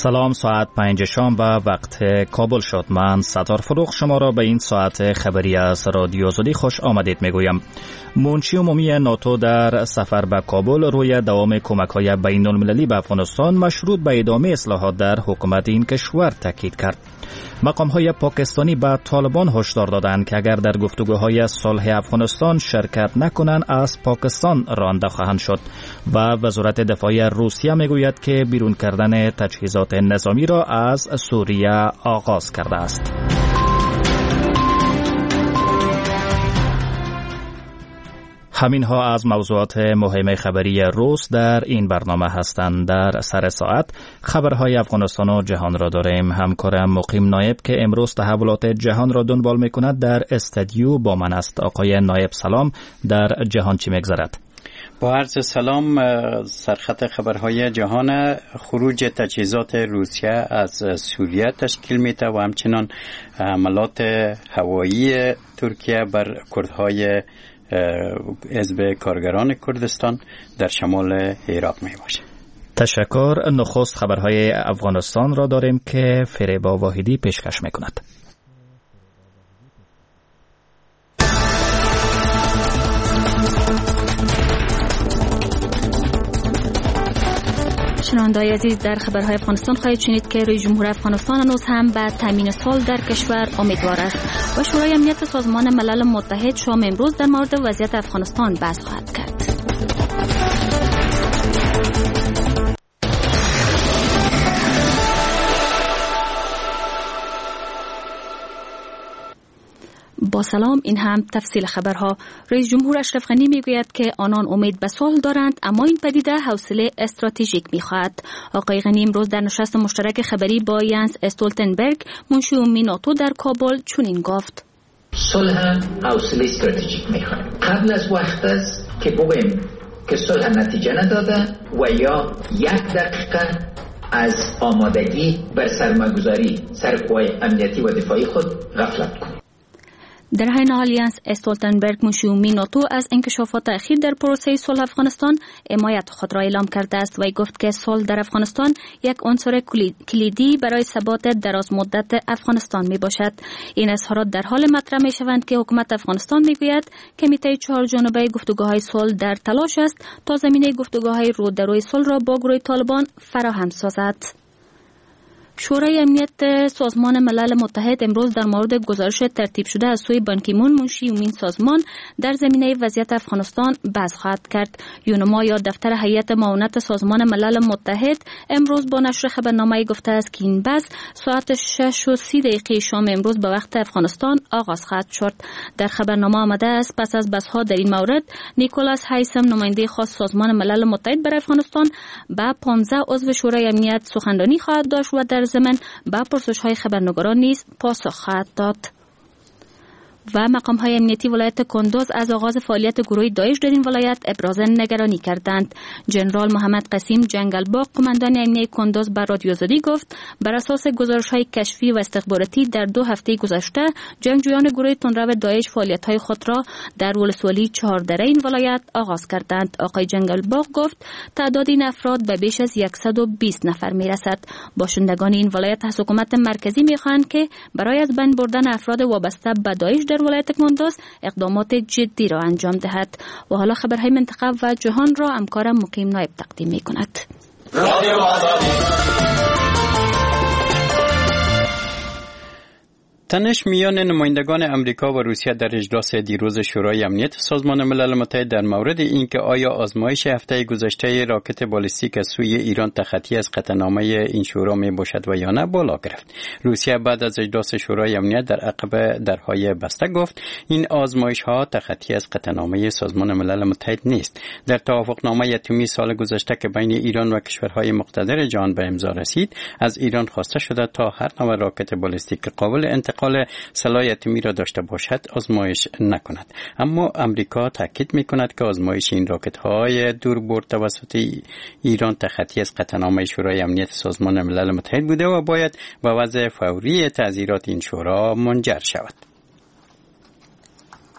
سلام، ساعت 5 شام و وقت کابل شد. من ستار فروغ شما را به این ساعت خبری از رادیو آزادی خوش آمدید میگویم. منشی عمومی ناتو در سفر به کابل روی دوام کمک‌های بین‌المللی به افغانستان مشروط به ادامه اصلاحات در حکومت این کشور تاکید کرد. مقام‌های پاکستانی به طالبان هشدار دادند که اگر در گفتگوهای صلح افغانستان شرکت نکنند از پاکستان رانده خواهند شد و وزارت دفاع روسیه میگوید که بیرون کردن تجهیزات نظامی را از سوریه آغاز کرده است. همین ها از موضوعات مهم خبری روز در این برنامه هستند. در سر ساعت خبرهای افغانستان و جهان را داریم. همکارم مقیم نایب که امروز تحولات جهان را دنبال میکند در استودیو با من است. آقای نایب سلام، در جهان چی میگذرد؟ با عرض سلام، سرخط خبرهای جهان خروج تجهیزات روسیه از سوریه تشکیل میده و همچنان حملات هوایی ترکیه بر کردهای حزب کارگران کردستان در شمال عراق می باشد. تشکر. نخست خبرهای افغانستان را داریم که فریبا واحدی پیشکش می کند. شنونده‌های عزیز، در خبرهای افغانستان خواهید شنید که رئیس جمهور افغانستان هنوز هم به تامین سال در کشور امیدوار است و شورای امنیت سازمان ملل متحد شام امروز در مورد وضعیت افغانستان بحث خواهد کرد. با سلام، این هم تفصیل خبرها. رئیس جمهور اشرف غنی میگوید که آنان امید به صلح دارند، اما این پدیده حوصله استراتژیک میخواهد. آقای غنی امروز در نشست مشترک خبری با ینس استولتنبرگ منشی عمومی ناتو در کابل چنین گفت: صلح حوصله استراتژیک میخواد. قبل از وقت است که بگوییم که صلح نتیجه نداده و یا 1 دقیقه از آمادگی بر سرمایه‌گذاری سر قوای امنیتی و دفاعی خود غفلت کنیم. در همین حال ینس استولتنبرگ منشی عمومی ناتو از انکشافات اخیر در پروسه صلح افغانستان حمایت خود را اعلام کرده است و گفت که صلح در افغانستان یک عنصر کلیدی برای ثبات دراز مدت افغانستان می باشد. این اظهارات در حال مطرح می شوند که حکومت افغانستان می گوید کمیته 4 جانبه گفتگوهای صلح در تلاش است تا زمینه گفتگوهای رو در روی صلح را با گروه طالبان فراهم سازد. شورای امنیت سازمان ملل متحد امروز در مورد گزارش ترتیب شده از سوی بان کی مون منشی عمومی سازمان در زمینه وضعیت افغانستان بحث خواهد کرد. یونما یا دفتر هیئت معاونت سازمان ملل متحد امروز با نشر خبرنامه گفته است که این بحث ساعت 6:30 شام امروز به وقت افغانستان آغاز خواهد شد. در خبرنامه آمده است پس از بحث‌ها در این مورد نیکولاس هایسم نماینده خاص سازمان ملل متحد برای افغانستان با 15 عضو شورای امنیت سخنرانی خواهد داشت و در ضمن با پرسش‌های خبرنگاران نیز پاسخ خواهد داد. و مقام‌های امنیتی ولایت کندوز از آغاز فعالیت گروه داعش در این ولایت ابراز نگرانی کردند. جنرال محمد قسیم جنگلباغ قماندان امنیتی کندوز بر رادیو آزادی گفت بر اساس گزارش‌های کشفی و استخباراتی در 2 هفته گذشته جنگجویان گروه تندرو داعش فعالیت‌های خود را در ولسوالی 4 دره این ولایت آغاز کردند. آقای جنگلباغ گفت تعداد این افراد به بیش از 120 نفر میرسد. باشندگان این ولایت از حکومت مرکزی می‌خواهند که برای از بین بردن افراد وابسته به داعش در ولایت کندوز اقدامات جدی را انجام دهد. و حالا خبرهای منطقه و جهان را همکارم مقیم نایب تقدیم می‌کند. تنش میان نمایندگان امریکا و روسیه در اجلاس دیروز شورای امنیت سازمان ملل متحد در مورد اینکه آیا آزمایش هفته گذشته راکت بالستیک از سوی ایران تخطی از قطعنامه این شورا می باشد و یا نه بالا گرفت. روسیه بعد از اجلاس شورای امنیت در عقب درهای بسته گفت این آزمایش ها تخطی از قطعنامه سازمان ملل متحد نیست. در توافقنامه اتمی سال گذشته که بین ایران و کشورهای مقتدر جهان به امضا رسید، از ایران خواسته شده تا هر نوع راکت بالستیک قابل انتقال سلاح اتمی را داشته باشد آزمایش نکند. اما امریکا تاکید می‌کند که آزمایش این راکت‌های دوربرد توسط ایران تخطی از قطعنامه شورای امنیت سازمان ملل متحد بوده و باید به وضع فوری تعزیرات این شورا منجر شود.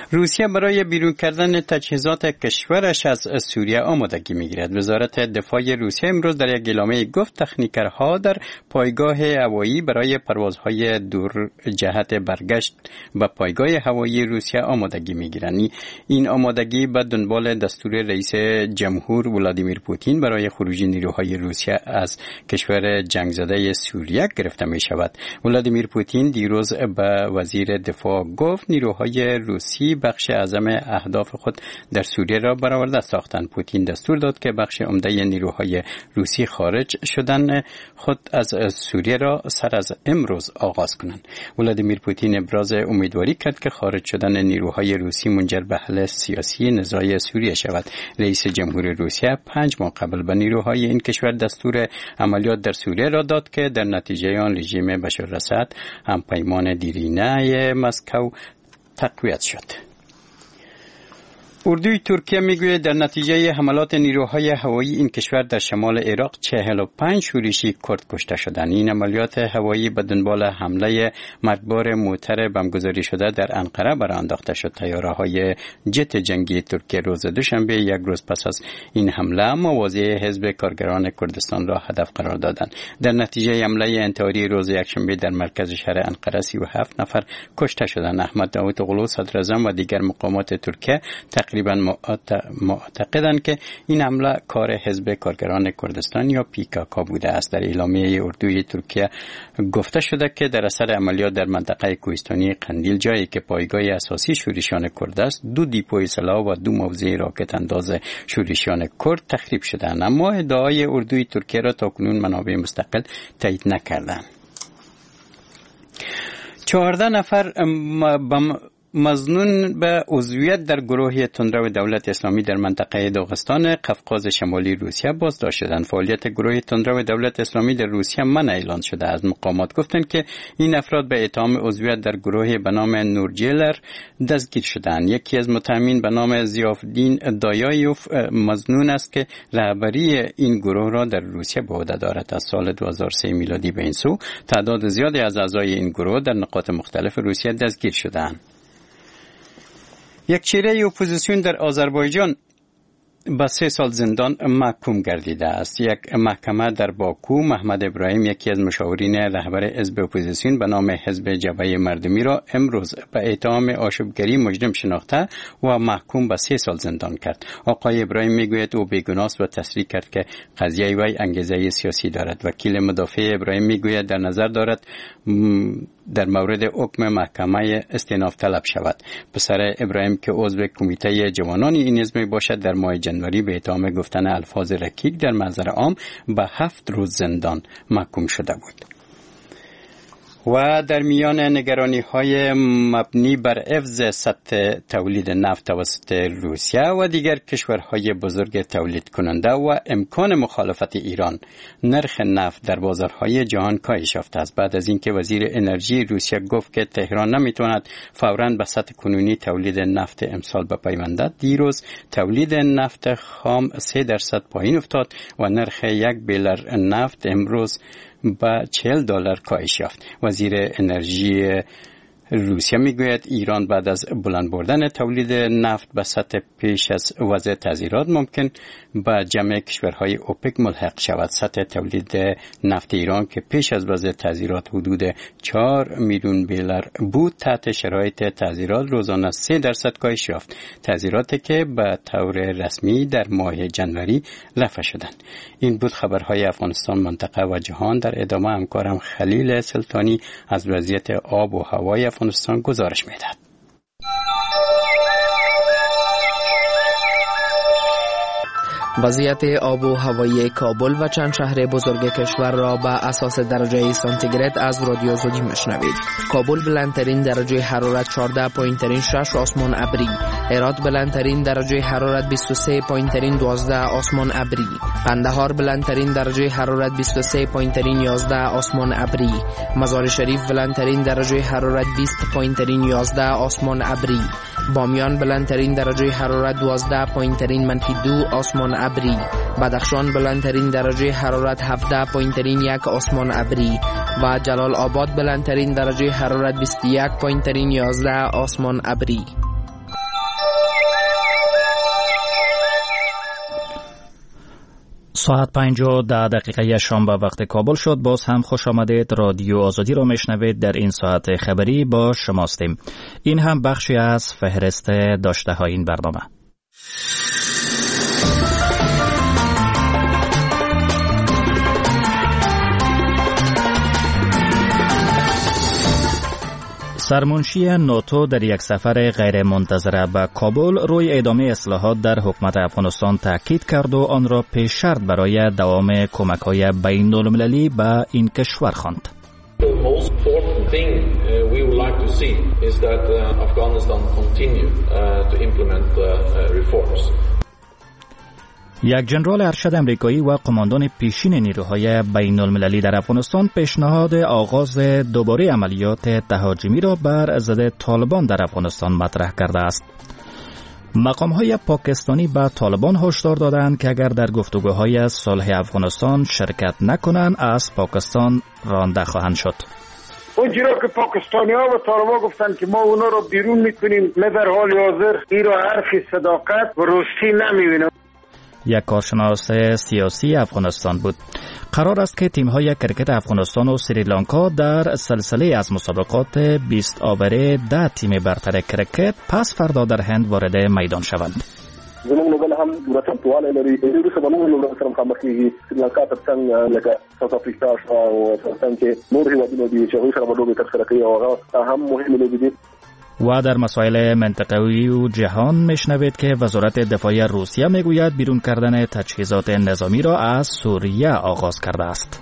روسیه برای بیرون کردن تجهیزات کشورش از سوریه آمادگی می‌گیرد. وزارت دفاع روسیه امروز در یک اعلامیه گفت تکنیکرها در پایگاه هوایی برای پروازهای دور جهت برگشت به پایگاه هوایی روسیه آمادگی می‌گیرند. این آمادگی به دنبال دستور رئیس جمهور ولادیمیر پوتین برای خروج نیروهای روسیه از کشور جنگ زده سوریه گرفته می‌شود. ولادیمیر پوتین دیروز به وزیر دفاع گفت نیروهای روسی بخش اعظم اهداف خود در سوریه را برآورده ساختند. پوتین دستور داد که بخش عمده نیروهای روسی خارج شدن خود از سوریه را سر از امروز آغاز کنند. ولادیمیر پوتین ابراز امیدواری کرد که خارج شدن نیروهای روسی منجر به حل سیاسی نزاع سوریه شود. رئیس جمهور روسیه 5 ماه قبل به نیروهای این کشور دستور عملیات در سوریه را داد که در نتیجه آن رژیم بشار الاسد هم پیمان دیرینه مسکو تقویت شد. اردوی ترکیه میگوید در نتیجه حملات نیروهای هوایی این کشور در شمال عراق 45 شورشی کرد کشته شدند. این عملیات هوایی به دنبال حمله مرگبار موتر بمبگذاری شده در انقره برانداخته شد. طیاره‌های جت جنگی ترکیه روز دوشنبه یک روز پس از این حمله مواضع حزب کارگران کردستان را هدف قرار دادند. در نتیجه حمله انتحاری روز یکشنبه در مرکز شهر انقره 37 نفر کشته شدند. احمد داوطاغلو صدر اعظم و دیگر مقامات ترکیه تقریبا معتقدند که این حمله کار حزب کارگران کردستان یا پیکاکا بوده است. در اعلامیه اردوی ترکیه گفته شده که در اثر عملیات در منطقه کوهستانی قندیل جایی که پایگاه اساسی شورشیان کرد است 2 دیپوی سلاح و 2 موضع راکت انداز شورشیان کرد تخریب شدند، اما ادعای اردوی ترکیه را تاکنون منابع مستقل تایید نکردند. 14 نفر مظنون به عضویت در گروه تندرو دولت اسلامی در منطقه داغستان قفقاز شمالی روسیه بازداشت شدند. فعالیت گروه تندرو دولت اسلامی در روسیه منع اعلان شده است. مقامات گفتند که این افراد به اتهام عضویت در گروه به نام نورجلر دستگیر شدند. یکی از متهمین به نام ضیافالدین دایایوف مظنون است که رهبری این گروه را در روسیه به عهده دارد. از سال 2003 میلادی به این سو تعداد زیادی از اعضای این گروه در نقاط مختلف روسیه دستگیر شدند. یک چهره اپوزیسیون در آذربایجان به 3 سال زندان محکوم گردیده است. یک محکمه در باکو محمد ابراهیم یکی از مشاورین رهبر حزب اپوزیسیون به نام حزب جبهه مردمی را امروز به اتهام آشوبگری مجرم شناخته و محکوم به 3 سال زندان کرد. آقای ابراهیم میگوید او بیگناه است و تصریح کرد که قضیه وی انگیزه سیاسی دارد. وکیل مدافع ابراهیم میگوید در نظر دارد در مورد حکم محکمه استئناف طلب شود. پسر ابراهیم که عضو کمیته جوانان این حزب باشد در ماه جنوری به اتهام گفتن الفاظ رکیک در محضر عام به 7 روز زندان محکوم شده بود. و در میان نگرانی‌های مبنی بر حفظ سطح تولید نفت توسط روسیه و دیگر کشورهای بزرگ تولید کننده و امکان مخالفت ایران، نرخ نفت در بازارهای جهان کاهش یافته است. بعد از اینکه وزیر انرژی روسیه گفت که تهران نمیتواند فوراً به سطح کنونی تولید نفت امسال بپیوندد، دیروز تولید نفت خام 3% پایین افتاد و نرخ 1 بیلر نفت امروز با $40 کاهش یافت. وزیر انرژی روسیه میگوید ایران بعد از بلند بردن تولید نفت به سطح پیش از وضع تعزیرات ممکن به جمع کشورهای اوپک ملحق شود. سطح تولید نفت ایران که پیش از وضع تعزیرات حدود 4 میلیون بیلر بود، تحت شرایط تعزیرات روزانه 3% کاهش یافت. تعزیراتی که به طور رسمی در ماه جنوری رفع شدند. این بود خبرهای افغانستان، منطقه و جهان. در ادامه همکارم خلیل سلطانی از وضعیت آب و هوای افغانستان گزارش می‌دهد. وضعیت آب و هوایی کابل و چند شهر بزرگ کشور را به اساس درجه سانتیگراد از رادیو زودی مشنوید. کابل بلندترین درجه حرارت 14 پایین ترین 6 آسمان ابری، هرات بلندترین درجه حرارت 23 پایین ترین 12 آسمان ابری، قندهار بلندترین درجه حرارت 23 پایین ترین 11 آسمان ابری، مزار شریف بلندترین درجه حرارت 20 پایین ترین 11 آسمان ابری، بامیان بلندترین درجه حرارت 12 پایین ترین -2 آسمان ابری، بدخشان بلندترین درجه حرارت 17 پایین ترین 1 آسمان ابری و جلال آباد بلندترین درجه حرارت 21 پایین ترین 11 آسمان ابری. ساعت 5:10 شنبه وقت کابل شد. باز هم خوش آمدید. رادیو آزادی را میشنوید. در این ساعت خبری با شماستیم. این هم بخشی از فهرست داشته های این برنامه. سرمنشی ناتو در یک سفر غیر منتظره به کابل روی ادامه اصلاحات در حکومت افغانستان تاکید کرد و آن را پیش شرط برای دوام کمک‌های بین‌المللی به این کشور خواند. The most important thing we would like to see is that Afghanistan continue to implement reforms. یک جنرال ارشد امریکایی و قماندان پیشین نیروهای بین المللی در افغانستان پیشنهاد آغاز دوباره عملیات تهاجمی را بر ضد طالبان در افغانستان مطرح کرده است. مقام‌های پاکستانی به طالبان هشدار دادند که اگر در گفتگوهای صلح افغانستان شرکت نکنند از پاکستان رانده خواهند شد. اون چیزا که پاکستانی‌ها و طالبان گفتن که ما اونا رو بیرون می‌کنیم، نه در حال حاضر این را حرف صداقت و راستی نمی‌بینم. یک کارشناس سیاسی افغانستان بود. قرار است که تیم‌های کرکت افغانستان و سریلانکا در سلسله از مسابقات 20 آوره 10 تیم برتر کرکت پس فردا در هند وارد میدان شوند. زموږ لوبه هم د چمتووالی لري د وروسته به موږ لوبه سره مخامخ کېږي سریلانکا تر څنګ لکه ساوث افریقا او افغانستان کې نور هېوادونه دي چې هغوی سره به لوبې ترسره کوي او هغه هم مهمې لوبې دي. و در مسائل منطقوی و جهان میشنوید که وزارت دفاع روسیه میگوید بیرون کردن تجهیزات نظامی را از سوریه آغاز کرده است.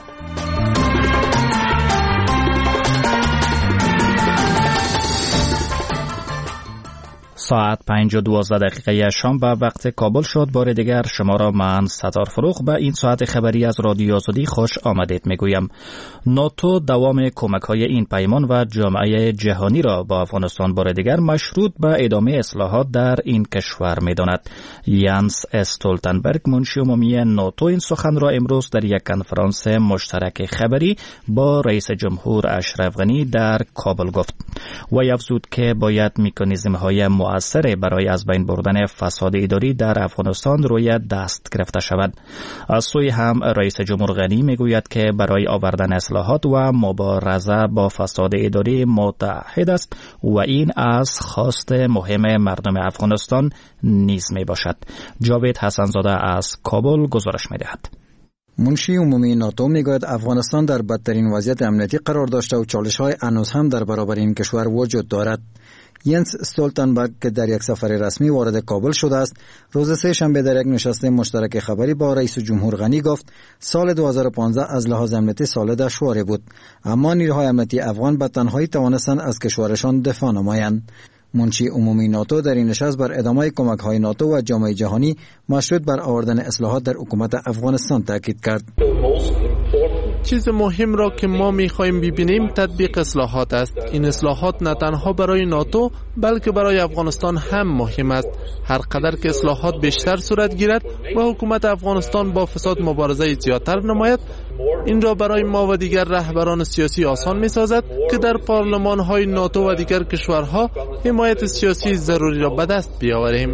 ساعت 5:12 شنبه وقت کابل شد. بار دیگر شما را من ستار فروغ به این ساعت خبری از رادیو آزادی خوش آمدید میگویم. ناتو دوام کمک‌های این پیمان و جامعه جهانی را با افغانستان بار دیگر مشروط به ادامه اصلاحات در این کشور می‌داند. یانس استولتنبرگ منشی عمومی ناتو این سخن را امروز در یک کنفرانس مشترک خبری با رئیس جمهور اشرف غنی در کابل گفت و افزود که باید مکانیزم‌های مؤثر برای از بین بردن فساد اداری در افغانستان روی دست گرفته شود. از سوی هم رئیس جمهور غنی میگوید که برای آوردن اصلاحات و مبارزه با فساد اداری متحد است و این از خواست مهم مردم افغانستان نیز می باشد. جاوید حسنزاده از کابل گزارش می دهد. منشی عمومی ناتو میگوید افغانستان در بدترین وضعیت امنیتی قرار داشته و چالش‌های هنوز هم در برابر این کشور وجود دارد. ینس استولتنبرگ که در یک سفر رسمی وارد کابل شده است، روز سه شنبه در یک نشست مشترک خبری با رئیس جمهور غنی گفت سال 2015 از لحاظ امنیتی سال دشواری بود، اما نیروهای امنیتی افغان به تنهایی توانستند از کشورشان دفاع نمایند. منشی عمومی ناتو در این نشست بر ادامه کمک‌های ناتو و جامعه جهانی مشروط بر آوردن اصلاحات در حکومت افغانستان تاکید کرد. چیز مهم را که ما می‌خواهیم ببینیم تطبیق اصلاحات است. این اصلاحات نه تنها برای ناتو بلکه برای افغانستان هم مهم است. هر قدر که اصلاحات بیشتر صورت گیرد و حکومت افغانستان با فساد مبارزه زیادتر نماید، این را برای ما و دیگر رهبران سیاسی آسان می‌سازد که در پارلمان‌های ناتو و دیگر کشورها حمایت سیاسی ضروری را به دست بیاوریم.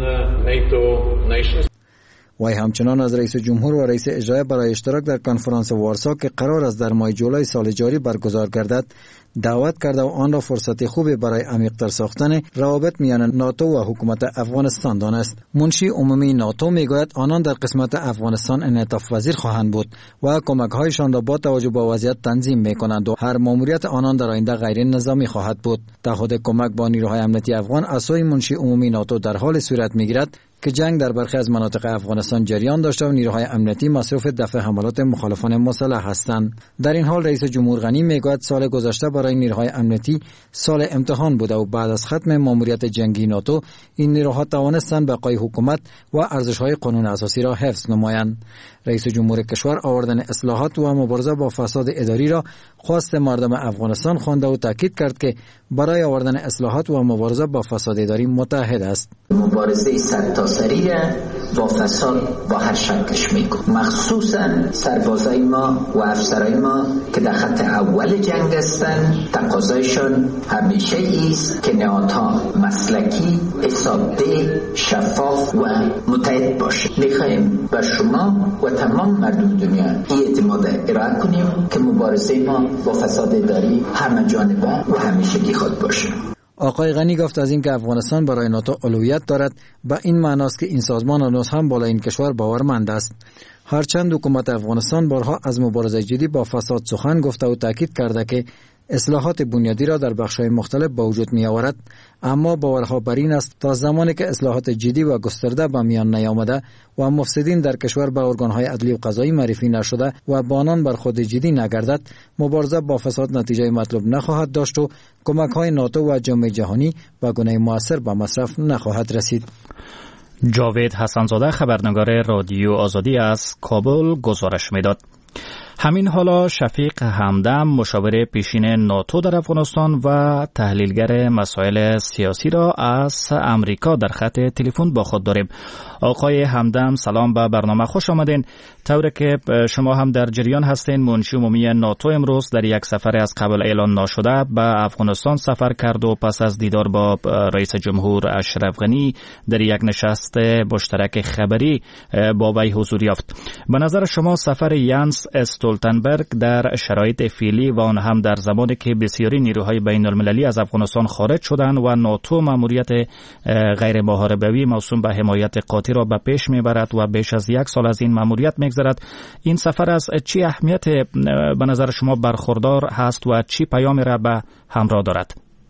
وی همچنان از رئیس جمهور و رئیس اجرایی برای اشتراک در کنفرانس وارسا که قرار است در ماه جولای سال جاری برگزار گردد دعوت کرده و آن را فرصت خوبی برای عمیق‌تر ساختن روابط میان ناتو و حکومت افغانستان دانست. منشی عمومی ناتو میگوید آنان در قسمت افغانستان انعطاف پذیر خواهند بود و کمک‌هایشان را با توجه به وضعیت تنظیم می‌کنند و هر ماموریت آنان در آینده غیر نظامی خواهد بود. تعهد کمک با نیروهای امنیتی افغان از سوی منشی عمومی ناتو در حال صورت می‌گیرد که جنگ در برخی از مناطق افغانستان جریان داشته و نیروهای امنیتی مصروف دفع حملات مخالفان مسلح هستند. در این حال رئیس جمهور غنی میگوید سال گذشته برای نیروهای امنیتی سال امتحان بوده و بعد از ختم ماموریت جنگی ناتو این نیروها توانستند بقای حکومت و ارزش‌های قانون اساسی را حفظ نمایند. رئیس جمهور کشور آوردن اصلاحات و مبارزه با فساد اداری را خواست مردم افغانستان خوانده و تاکید کرد که برای آوردن اصلاحات و مبارزه با فساد اداری متحد است. مبارزه 100 تا سراسری با فساد با هر شکلش میکنه. مخصوصا سربازای ما و افسرای ما که در خط اول جنگ هستن، تقاضایشان همیشه ایست که نهادها مسلکی، حسابده، شفاف و متحد باشه. میخوایم بر شما و تمام مردم دنیا این اعتماد ارائه کنیم که مبارزه ما با فساد اداری همه جانبه و همیشگی خود باشه. آقای غنی گفت از اینکه افغانستان برای ناتو اولویت دارد به این معناست که این سازمان هنوز هم بالای این کشور باورمند است. هرچند حکومت افغانستان بارها از مبارزه جدی با فساد سخن گفته و تاکید کرده که اصلاحات بنیادی را در بخش‌های مختلف به وجود می‌آورد، اما باورها بر این است تا زمانی که اصلاحات جدی و گسترده به میان نیامده و مفسدین در کشور به ارگان‌های عدلی و قضایی معرفی نشده و با آنان بر خود جدی نگردد، مبارزه با فساد نتیجه مطلوب نخواهد داشت و کمک‌های ناتو و جامعه جهانی به گونه مؤثر به مصرف نخواهد رسید. جاوید حسنزاده، خبرنگار رادیو آزادی از کابل گزارش می‌داد. همین حالا شفیق همدم، مشاور پیشین ناتو در افغانستان و تحلیلگر مسائل سیاسی را از امریکا در خط تلفن با خود داریم. آقای همدم، سلام، به برنامه خوش آمدین. طوری که شما هم در جریان هستین، منشی عمومی ناتو امروز در یک سفر از قبل اعلان نشده به افغانستان سفر کرد و پس از دیدار با رئیس جمهور اشرف غنی در یک نشست مشترک خبری با وی حضور یافت. به نظر شما سفر یانس استولتنبرگ در شرایط فعلی و آن هم در زمانی که بسیاری نیروهای بین المللی از افغانستان خارج شدند و ناتو مأموریت غیر محاربوی موسوم به حمایت قاطع را به پیش میبرد و بیش از یک سال از این مأموریت میگذرد، این سفر از چی اهمیت به نظر شما برخوردار هست و چی پیامی را به همراه دارد؟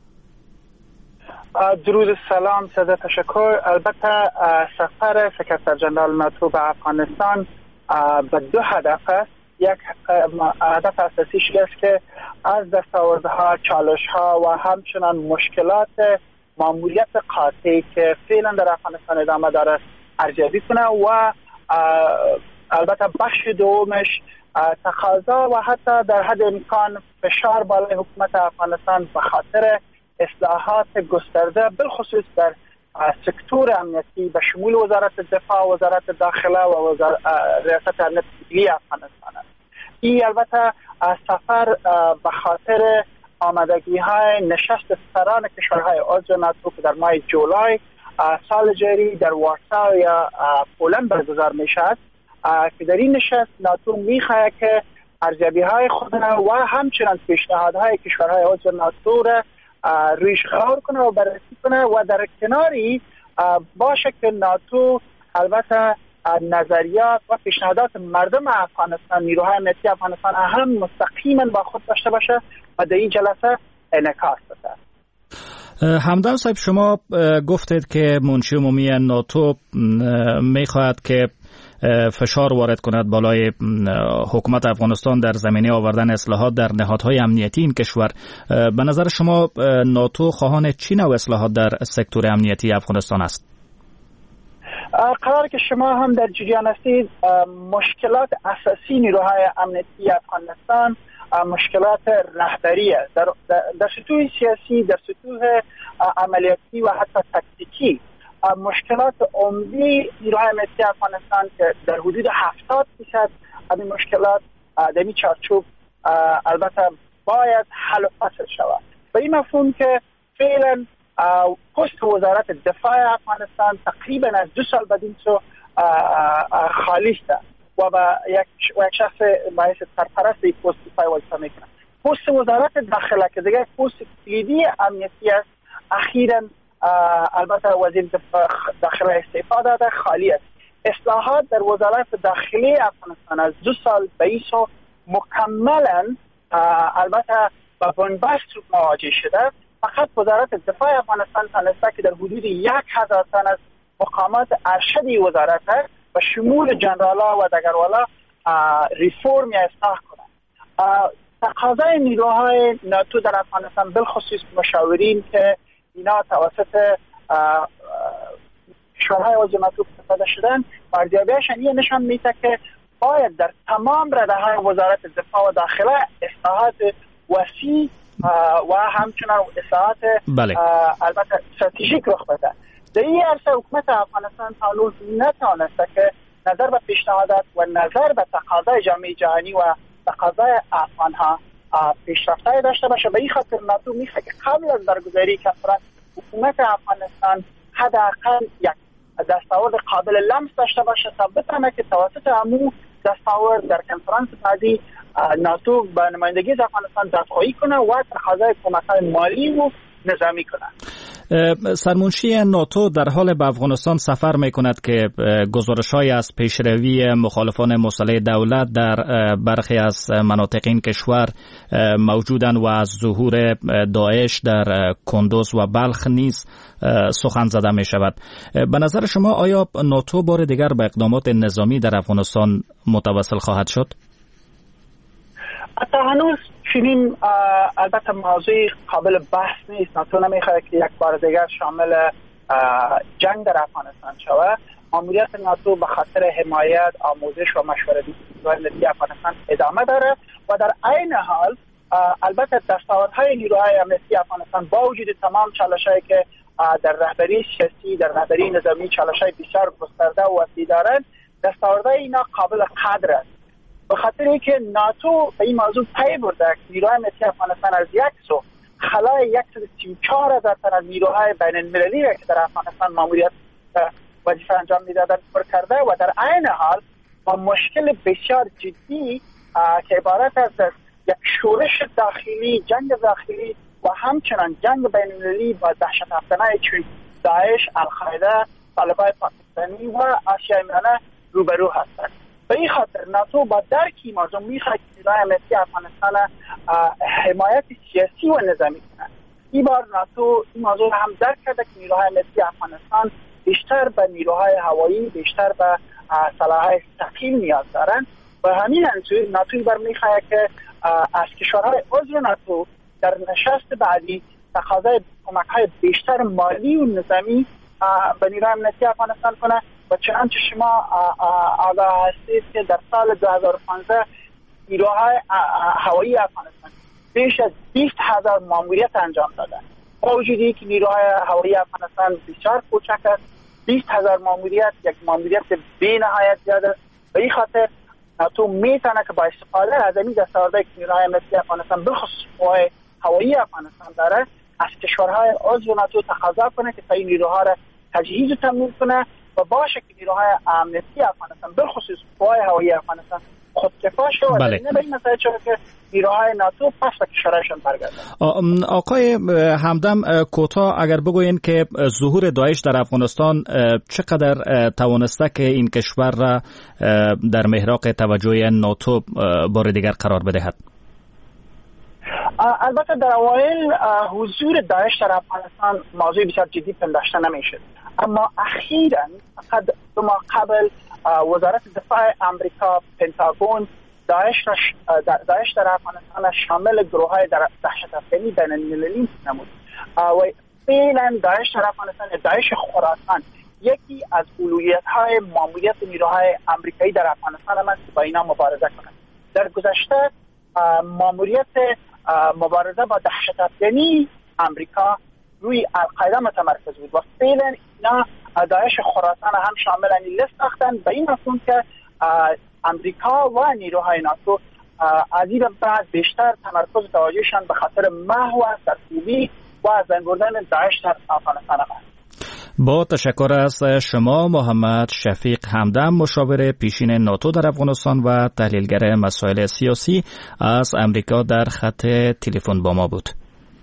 درود، سلام، صد تشکر. البته سفر سکرتر جنرال ناتو به افغانستان به دو هدف است. یک هدف اساسیش است که از دستاوردها، چالش‌ها و همچنان مشکلات ماموریت قاطعی که فعلا در افغانستان ادامه دارد ارزیابی کنه و البته بخش دومش تقاضا و حتی در حد امکان فشار بالای حکومت افغانستان به خاطر اصلاحات گسترده بالخصوص در سکتور امنیتی به شمول وزارت دفاع، وزارت داخله و ریاست امنیت ملی افغانستان است. این البته سفر به خاطر آمادگی های نشست سران کشورهای عضو ناتو که در ماه جولای سال جاری در وارسا یا پولند برگزار می شود، که در این نشست ناتو می خواهد که ارزیابی های خود و همچنان پیشنهادهای کشورهای عضو ناتو را ریشخوار کنه و بررسی کنه و در کناری باشه که ناتو البته نظریات و پیشنهادات مردم افغانستان، نیروهای امنیتی افغانستان هم مستقیما با خود داشته باشه و در این جلسه انعکاس بده. همدم صاحب، شما گفتید که منشی عمومی ناتو میخواهد که فشار وارد کند بالای حکومت افغانستان در زمینه آوردن اصلاحات در نهادهای امنیتی این کشور. به نظر شما ناتو خواهان چی نوع اصلاحات در سکتور امنیتی افغانستان است؟ قرار که شما هم در جریان هستید، مشکلات اساسی نیروهای امنیتی افغانستان مشکلات رهبری است. در سطوح سیاسی، در سطوح عملیاتی و حتی تکتیکی مشکلات عمده نیروهای امنیتی افغانستان که در حدود 70% از این مشکلات در این چارچوب البته باید حل و فصل شود. به این مفهوم که فعلا پست وزارت دفاع افغانستان تقریبا از 2 سال بعد این سو خالی است و با یک شخص باعث سرپرست این پست دفاع وظیفه میکنه. پست وزارت داخله که دیگه پست کلیدی امنیتی است، اخیراً البته وزیر داخله استعفا داده، خالی است. اصلاحات در وزارت داخلی افغانستان از 2 سال به این سو مکملا البته با بنبست مواجه شده. فقط وزارت دفاع افغانستان تانسته که در حدود 1000 تن از مقامات ارشدی وزارت است و شمول جنرالا و دگروالا ریفورم یا اصلاح کنند. تقاضای نیروهای ناتو در افغانستان بالخصوص مشاورین که اینا توسط کشورهای عضو ناتو استفاده شدن، ارزیابیشان یه نشان میده که باید در تمام رده‌های وزارت دفاع و داخله اصلاحات وسیع و همچنان اصلاحات البته استراتژیک رخ بده. در این عرصه حکومت افغانستان تا نتوانسته که نظر به پیشنهادات و نظر به تقاضای جامعه جهانی و تقاضای افغانها پیشرفته داشته باشه. به این خاطر ناتو میخواد که قبل از برگزاری کنفرانس حکومت افغانستان حداقل یک دستاورد قابل لمس داشته باشه تا بتونه که توسط همون دستاورد در کنفرانس بعدی ناتو به نمایندگی از افغانستان دفاعی کنه و تقاضای کمک‌های مالی و نظامی کنه. سرمنشی ناتو در حال به افغانستان سفر می کند که گزارش‌های از پیشروی مخالفان مسلح دولت در برخی از مناطق این کشور موجودند و از ظهور داعش در کندوز و بلخ نیز سخن زده می شود. به نظر شما آیا ناتو بار دیگر به اقدامات نظامی در افغانستان متوسل خواهد شد؟ حتی هنوز چنین البته موضوع قابل بحث نیست. ناتو نمیخواد که یک بار دیگر شامل جنگ در افغانستان شود. ماموریت ناتو به خاطر حمایت، آموزش و مشورتی ملی افغانستان ادامه داره و در عین حال البته دستاوردهای نیروهای امنیتی افغانستان با وجود تمام چالش‌هایی که در رهبری سیاسی، در رهبری نظامی چالش‌های بسیار گسترده و وسیع دارند، دستاوردهای اینا قابل قدر است. به خاطر اینکه ناتو به این موضوع پی برده که نیروهای امنیتی افغانستان از یک سو خلای 134,000 تن از نیروهای بین المللی را که در افغانستان ماموریت وظیفه انجام میدادند پر کرده و در عین حال با مشکل بسیار جدی که عبارت از یک شورش داخلی، جنگ داخلی و همچنان جنگ بین المللی با دهشت افکنای چون داعش، القاعده، طالبان پاکستانی و آسیای میانه روبرو هستند. به این خاطر ناتو با درکی موضوع میخواد که نیروهای امنیتی افغانستان حمایت سیاسی و نظامی کنند. این بار ناتو این موضوع هم درک کرده که نیروهای امنیتی افغانستان بیشتر به نیروهای هوایی، بیشتر به سلاح‌های ثقیل نیاز دارند و همین انجام ناتو این بار میخواد که از کشورهای عضو ناتو در نشست بعدی تقاضای کمک‌های بیشتر مالی و نظامی به نیروهای امنیتی افغانستان کنه. و چنانچه شما آگاه هستید که در سال 2015 نیروهای هوایی افغانستان بیش از 20,000 ماموریت انجام دادند. با وجودی که نیروهای هوایی افغانستان بسیار کوچک است، 20,000 ماموریت یک ماموریت بی نهایت زیاد است. به این خاطر ناتو میتونه که با استفاده از این دستاوردهای که نیروهای امنیتی افغانستان بخصوص قوای هوایی افغانستان داره از کشورهای عضو ناتو تقاضا کنه که تا این نیروها را تجهیز و تمویل کنه و باشه که نیروهای امنیتی افغانستان بالخصوص قوای هوایی افغانستان خودکفا شد و نه به این مسئله که نیروهای ناتو پس به کشورشان برگردن. آقای همدم کوتاه اگر بگوین که ظهور داعش در افغانستان چقدر توانسته که این کشور را در محراق توجه ناتو بار دیگر قرار بدهد؟ البته در اوایل حضور داعش در افغانستان موضوع بسیار جدی پنداشته نمیشد، اما اخیراً فقط 2 ماه قبل وزارت دفاع امریکا پنتاگون داعش در افغانستان شامل گروه‌های دهشت افکنی بین المللی نمود و فعلا داعش در افغانستان، داعش خراسان یکی از اولویت‌های ماموریت نیروهای آمریکایی در افغانستان است که با اینا مبارزه کنند. در گذشته ماموریت مبارزه با دهشت افکنی امریکا روی القاعده متمرکز بود و فعلا اینا داعش خراسان هم شامل این لیست ساختند. به این مفهوم که امریکا و نیروهای ناتو از این بعد بیشتر تمرکز توجهشان به خاطر محو سرکوبی و از بین بردن داعش در افغانستان است. با تشکر از شما محمد شفیق همدم، مشاور پیشین ناتو در افغانستان و تحلیلگر مسائل سیاسی از امریکا در خط تلفن با ما بود.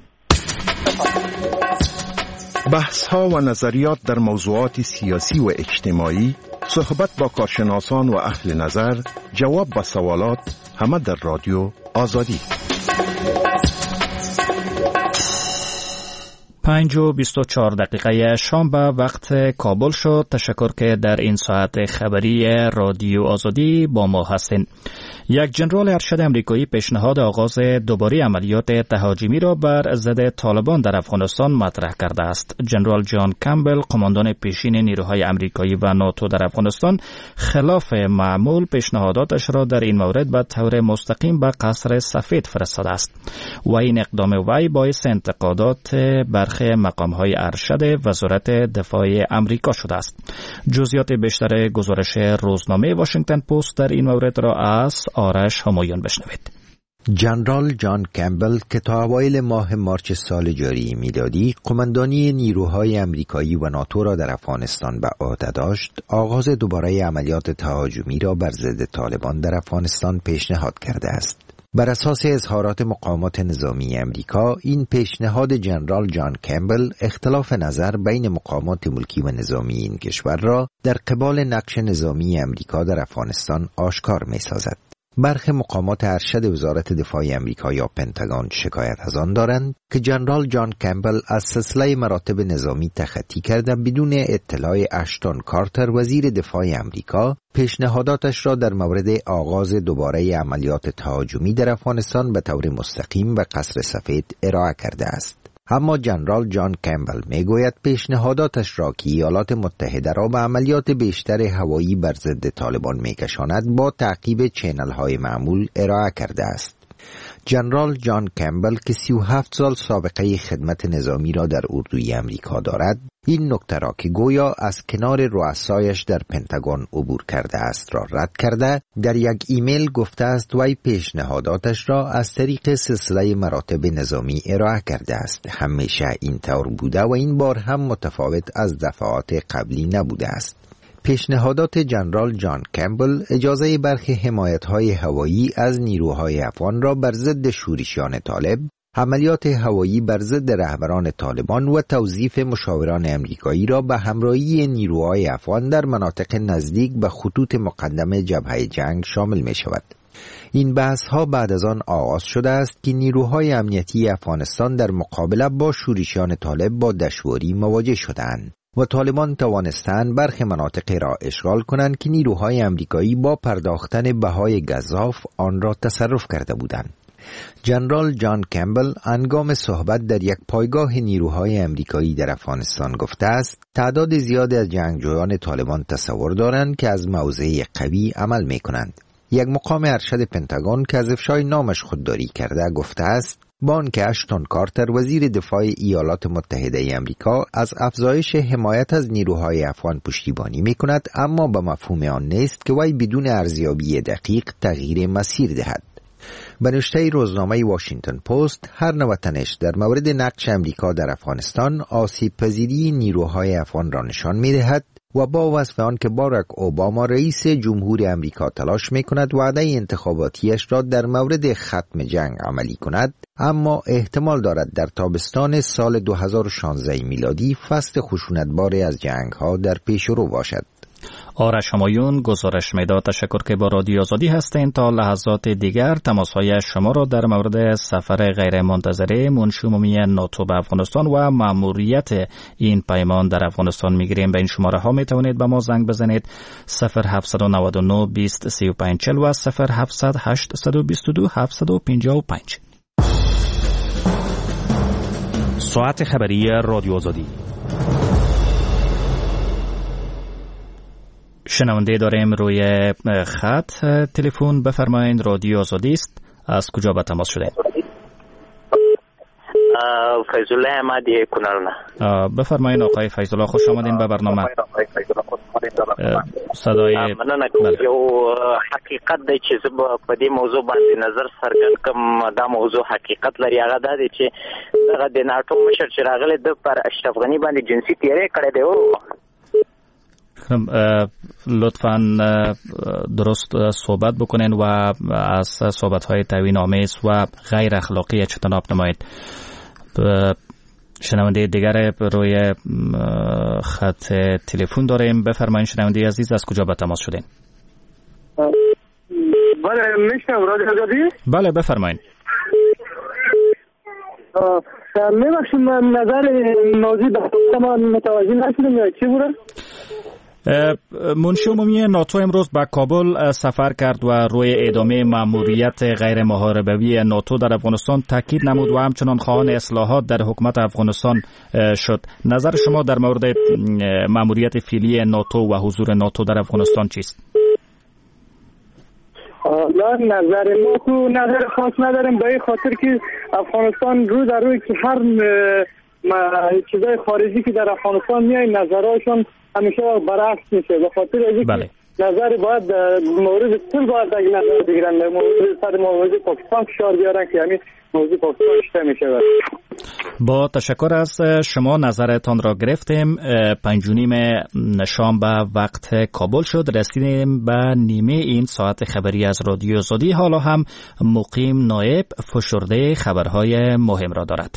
بحث ها و نظریات در موضوعات سیاسی و اجتماعی، صحبت با کارشناسان و اهل نظر، جواب به سوالات، همه در رادیو آزادی. 5:24 شام به وقت کابل شد. تشکر که در این ساعت خبری رادیو آزادی با ما هستین. یک جنرال ارشد امریکایی پیشنهاد آغاز دوباره عملیات تهاجمی را بر ضد طالبان در افغانستان مطرح کرده است. جنرال جان کمبل، قماندان پیشین نیروهای امریکایی و ناتو در افغانستان، خلاف معمول پیشنهاداتش را در این مورد به طور مستقیم به قصر سفید فرستاده است و این اقدام وی باعث انتقادات برخی برخی مقام‌های ارشد وزارت دفاع امریکا شده است. جزئیات بیشتر گزارش روزنامه واشنگتن پست در این مورد را از آرش همایون بشنوید. جنرال جان کمبل که تا اوایل ماه مارچ سال جاری میلادی قماندانی نیروهای امریکایی و ناتو را در افغانستان به عهده داشت، آغاز دوباره عملیات تهاجمی را بر ضد طالبان در افغانستان پیشنهاد کرده است. بر اساس اظهارات مقامات نظامی امریکا، این پیشنهاد جنرال جان کمبل اختلاف نظر بین مقامات ملکی و نظامی این کشور را در قبال نقش نظامی امریکا در افغانستان آشکار می‌سازد. برخی مقامات ارشد وزارت دفاع امریکا یا پنتاگون شکایت از آن دارند که جنرال جان کمبل از سلسله مراتب نظامی تخطی کرده بدون اطلاع اشتون کارتر وزیر دفاع امریکا پیشنهاداتش را در مورد آغاز دوباره عملیات تهاجمی در افغانستان به طور مستقیم و قصر سفید ارائه کرده است. اما جنرال جان کمبل میگوید پیشنهاداتش را که ایالات متحده را به عملیات بیشتر هوایی بر ضد طالبان میکشاند با تعقیب چینل های معمول ارائه کرده است. جنرال جان کمبل که 37 سال سابقه خدمت نظامی را در اردوی امریکا دارد، این نکته را که گویا از کنار رؤسایش در پنتاگون عبور کرده است را رد کرده، در یک ایمیل گفته است وی پیشنهاداتش را از طریق سلسله مراتب نظامی ارائه کرده است. همیشه این طور بوده و این بار هم متفاوت از دفعات قبلی نبوده است. پیشنهادات جنرال جان کمبل اجازه برخی حمایت‌های هوایی از نیروهای افغان را بر ضد شورشیان طالب، عملیات هوایی بر ضد رهبران طالبان و توظیف مشاوران امریکایی را به همراهی نیروهای افغان در مناطق نزدیک به خطوط مقدم جبهه جنگ شامل می شود. این بحث‌ها بعد از آن آغاز شده است که نیروهای امنیتی افغانستان در مقابله با شورشیان طالب با دشواری مواجه شدند و طالبان توانستند برخی مناطق را اشغال کنند که نیروهای امریکایی با پرداختن بهای گزاف آن را تصرف کرده بودند. جنرال جان کمبل هنگام صحبت در یک پایگاه نیروهای امریکایی در افغانستان گفته است تعداد زیادی از جنگجویان طالبان تصور دارند که از موضع قوی عمل می کنند. یک مقام ارشد پنتاگون که از افشای نامش خودداری کرده گفته است با آنکه اشتون کارتر وزیر دفاع ایالات متحده امریکا از افزایش حمایت از نیروهای افغان پشتیبانی می کند، اما به مفهوم آن نیست که وی بدون ارزیابی دقیق تغییر مسیر دهد. به نوشته روزنامه واشنگتن پست، هر نوتنش در مورد نقش امریکا در افغانستان آسیب پذیری نیروهای افغان را نشان می دهد و با وصف آن که باراک اوباما رئیس جمهور امریکا تلاش می کند وعده انتخاباتیش را در مورد ختم جنگ عملی کند، اما احتمال دارد در تابستان سال 2016 میلادی فصل خشونتباری از جنگ ها در پیش رو باشد. آرش همایون گزارش میداد. تشکر که با رادیو آزادی هستین. تا لحظات دیگر تماس‌های شما را در مورد سفر غیر منتظره منشی عمومی ناتو به افغانستان و مأموریت این پیمان در افغانستان میگیریم. به این شماره ها میتوانید به ما زنگ بزنید 0799 20 35 40 و 0700 822 755. ساعت خبری رادیو آزادی. شنونده داریم روی خط. تلفن بفرمایید. رادیو آزادی است. از کجا به تماس شده؟ فیض‌الله احمدی کنرنا. بفرمایید آقای فیض‌الله، خوش آمدین به برنامه. صدای یو حقیقت دی چې په دې موضوع باندې نظر څرګند کوم. دا موضوع حقیقت لري، هغه دا دی چې دغه د ناټو مشر چې راغلی د پر اشرف غنی باندې جنسي تیری کړی دی. لطفاً درست صحبت بکنین و از صحبت‌های توهین‌آمیز و غیر اخلاقی اجتناب نمایید. شنونده دیگر روی خط تلفن داریم. بفرمایید شنونده عزیز، از کجا به تماس شدین؟ بله میشنم. رادیو آزادی؟ بله بفرمایید. میبخشید من نظر موضوع به من متوجه نشدم یا چی بوده؟ منشی عمومی ناتو امروز به کابل سفر کرد و روی ادامه مأموریت غیر محاربوی ناتو در افغانستان تاکید نمود و همچنان خواهان اصلاحات در حکومت افغانستان شد. نظر شما در مورد مأموریت فعلی ناتو و حضور ناتو در افغانستان چیست؟ نظر ما کو نظر خاص نداریم، به این خاطر که افغانستان رو در روی که هر چیزای خارجی که در افغانستان میای نظرهاشون همیشه برعکس میشه، به خاطر اینکه نظر باید مورد کل باید اگه نظر بگیرن مورد پاکستان فشار بیارن که همین موضوع پاکستان شته میشه. با تشکر از شما نظرتان را گرفتیم. 5:30 شام به وقت کابل شد. رسیدیم به نیمه این ساعت خبری از رادیو آزادی. حالا هم مقیم نایب فشرده خبرهای مهم را دارد.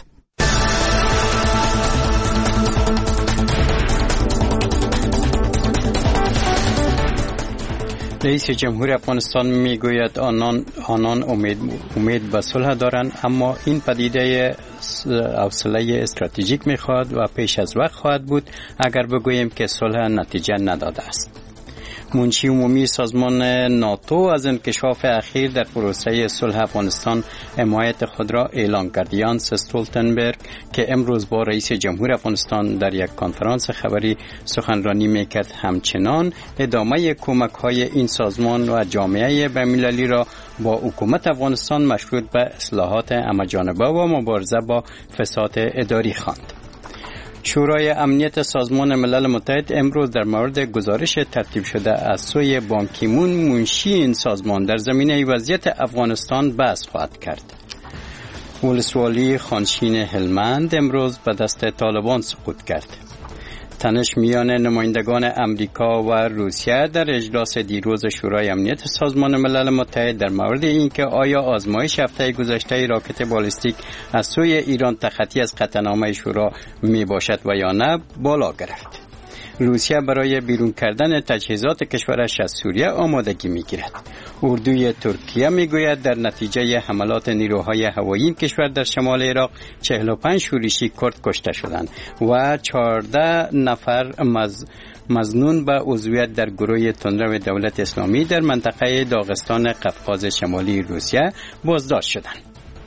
رئیس جمهور افغانستان میگوید آنان امید به صلح دارند، اما این پدیده حوصله استراتژیک میخواد و پیش از وقت خواهد بود اگر بگوییم که صلح نتیجه نداده است. منشی عمومی سازمان ناتو از انکشاف اخیر در پروسه صلح افغانستان حمایت خود را اعلام کرد. یانس استولتنبرگ که امروز با رئیس جمهور افغانستان در یک کنفرانس خبری سخنرانی میکرد، همچنان ادامه کمک‌های این سازمان و جامعه بین‌المللی را با حکومت افغانستان مشروط به اصلاحات همه‌جانبه و مبارزه با فساد اداری خواند. شورای امنیت سازمان ملل متحد امروز در مورد گزارش ترتیب شده از سوی بان کی مون منشی این سازمان در زمینه وضعیت افغانستان بحث خواهد کرد. ولسوالی خانشین هلمند امروز به دست طالبان سقوط کرد. تنش میان نمایندگان امریکا و روسیه در اجلاس دیروز شورای امنیت سازمان ملل متحد در مورد اینکه آیا آزمایش هفته گذشته راکت بالستیک از سوی ایران تخطی از قطعنامه شورا می باشد و یا نه بالا گرفت. روسیه برای بیرون کردن تجهیزات کشورش از سوریه آمادگی می‌گیرد. اردوی ترکیه میگوید در نتیجه حملات نیروهای هوایی این کشور در شمال عراق 45 شورشی کرد کشته شدند و 14 نفر مظنون به عضویت در گروه تندرو دولت اسلامی در منطقه داغستان قفقاز شمالی روسیه بازداشت شدند.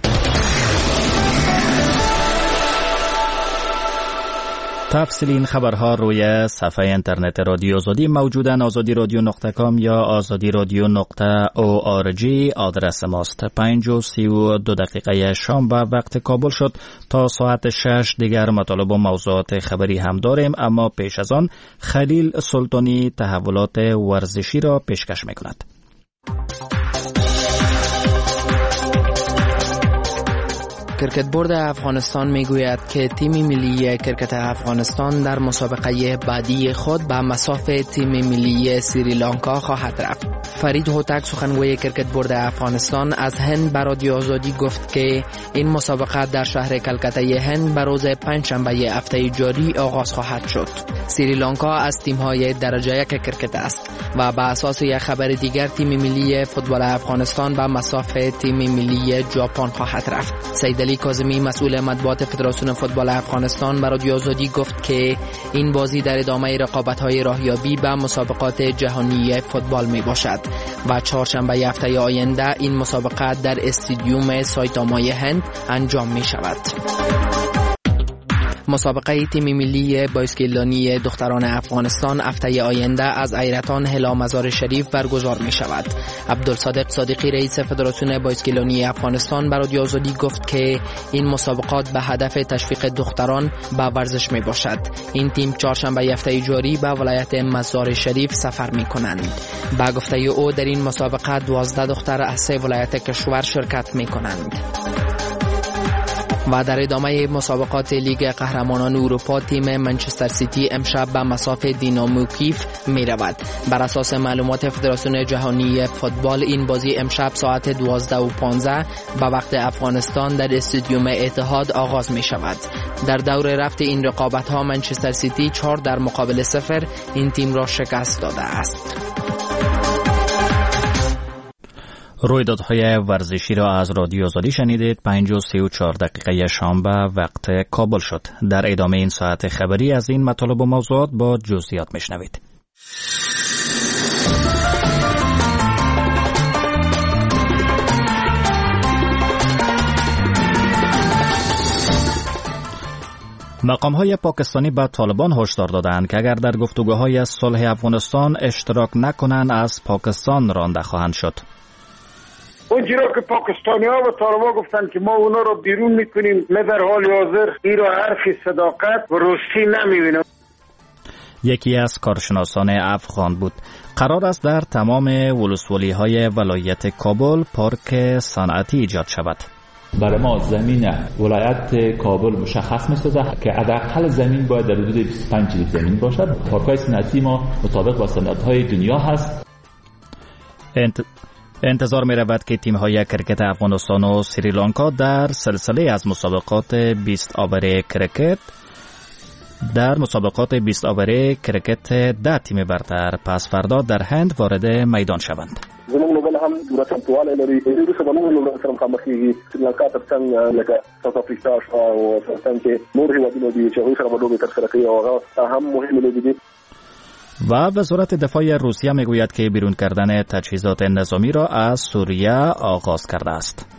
تفصیل این خبرها روی صفحه اینترنت رادیو آزادی موجودن. azadi.radio.com یا azadi.radio.org آدرس ماست. 5:32 شام به وقت کابل شد. تا ساعت 6 دیگر مطالب و موضوعات خبری هم داریم، اما پیش از آن خلیل سلطانی تحولات ورزشی را پیشکش می‌کند. کرکت بورد افغانستان میگوید که تیم ملی کرکت افغانستان در مسابقه بعدی خود به مصاف تیم ملی سریلانکا خواهد رفت. فرید هوتک سخنگوی کرکت بورد افغانستان از هند به رادیو آزادی گفت که این مسابقه در شهر کلکته هند به روز پنجشنبه هفته جاری آغاز خواهد شد. سریلانکا از تیم‌های درجه یک کرکت است و به اساس یک خبر دیگر تیم ملی فوتبال افغانستان به مصاف تیم ملی ژاپن خواهد رفت. سید علی کاظمی مسئول مطبوعات فدراسیون فوتبال افغانستان به رادیو آزادی گفت که این بازی در ادامه رقابت‌های راهیابی به مسابقات جهانی فوتبال میباشد و چهارشنبه هفته آینده این مسابقه در استادیوم سایتامای هند انجام می شود. مسابقه تیم ملی بایسکلانی دختران افغانستان هفته آینده از ایرتان هلا مزار شریف برگزار می شود. عبدالصادق صادقی رئیس فدراسیون بایسکلانی افغانستان به رادیو آزادی گفت که این مسابقات به هدف تشویق دختران به ورزش می باشد. این تیم چهارشنبه هفته جاری به ولایت مزار شریف سفر می کنند. با گفته او در این مسابقه 12 دختر از 3 ولایت کشور شرکت می کنند. و در ادامه مسابقات لیگ قهرمانان اروپا تیم منچستر سیتی امشب به مصاف دینامو کیف می رود. بر اساس معلومات فدراسیون جهانی فوتبال این بازی امشب ساعت 12:15 به وقت افغانستان در استادیوم اتحاد آغاز می شود. در دور رفت این رقابت ها منچستر سیتی 4-0 این تیم را شکست داده است. رویدادهای ورزشی را از رادیو آزادی شنیدید. 5:34 شام به وقت کابل شد. در ادامه این ساعت خبری از این مطالب و موضوعات با جزئیات میشنوید. مقام‌های پاکستانی به طالبان هشدار دادند که اگر در گفتگوهای صلح افغانستان اشتراک نکنند از پاکستان رانده خواهند شد. اونجا که پاکستانی ها و طالبان گفتن که ما اونا رو بیرون میکنیم، نه در حال حاضر این رو حرف صداقت و راستی نمیبینم. یکی از کارشناسان افغان بود. قرار است در تمام ولسوالی های ولایت کابل پارک صنعتی ایجاد شود. برای ما زمین ولایت کابل مشخص می‌سازه که حداقل زمین باید در حدود 25 کیلومتر زمین باشد. پارک‌های صنعتی ما مطابق با صنعت‌های دنیا هست. انتظار می رود که تیم های کرکت افغانستان و سریلانکا در سلسله از مسابقات 20 آور کرکت کرکت 10 تیم برتر پس فردا در هند وارد میدان شوند. زموږ لوبل هم دورته طواله لري د روسو بلونو لوبل سره مخامخېږي سریلانکا ترڅنګ لکه ساوث افریقا او ترڅنګ کې نور هیوادونه دي چې هغوی سره به لوبې ترسره کوي او هغه هم مهمې لوبې دي. و وزارت دفاع روسیه میگوید که بیرون کردن تجهیزات نظامی را از سوریه آغاز کرده است.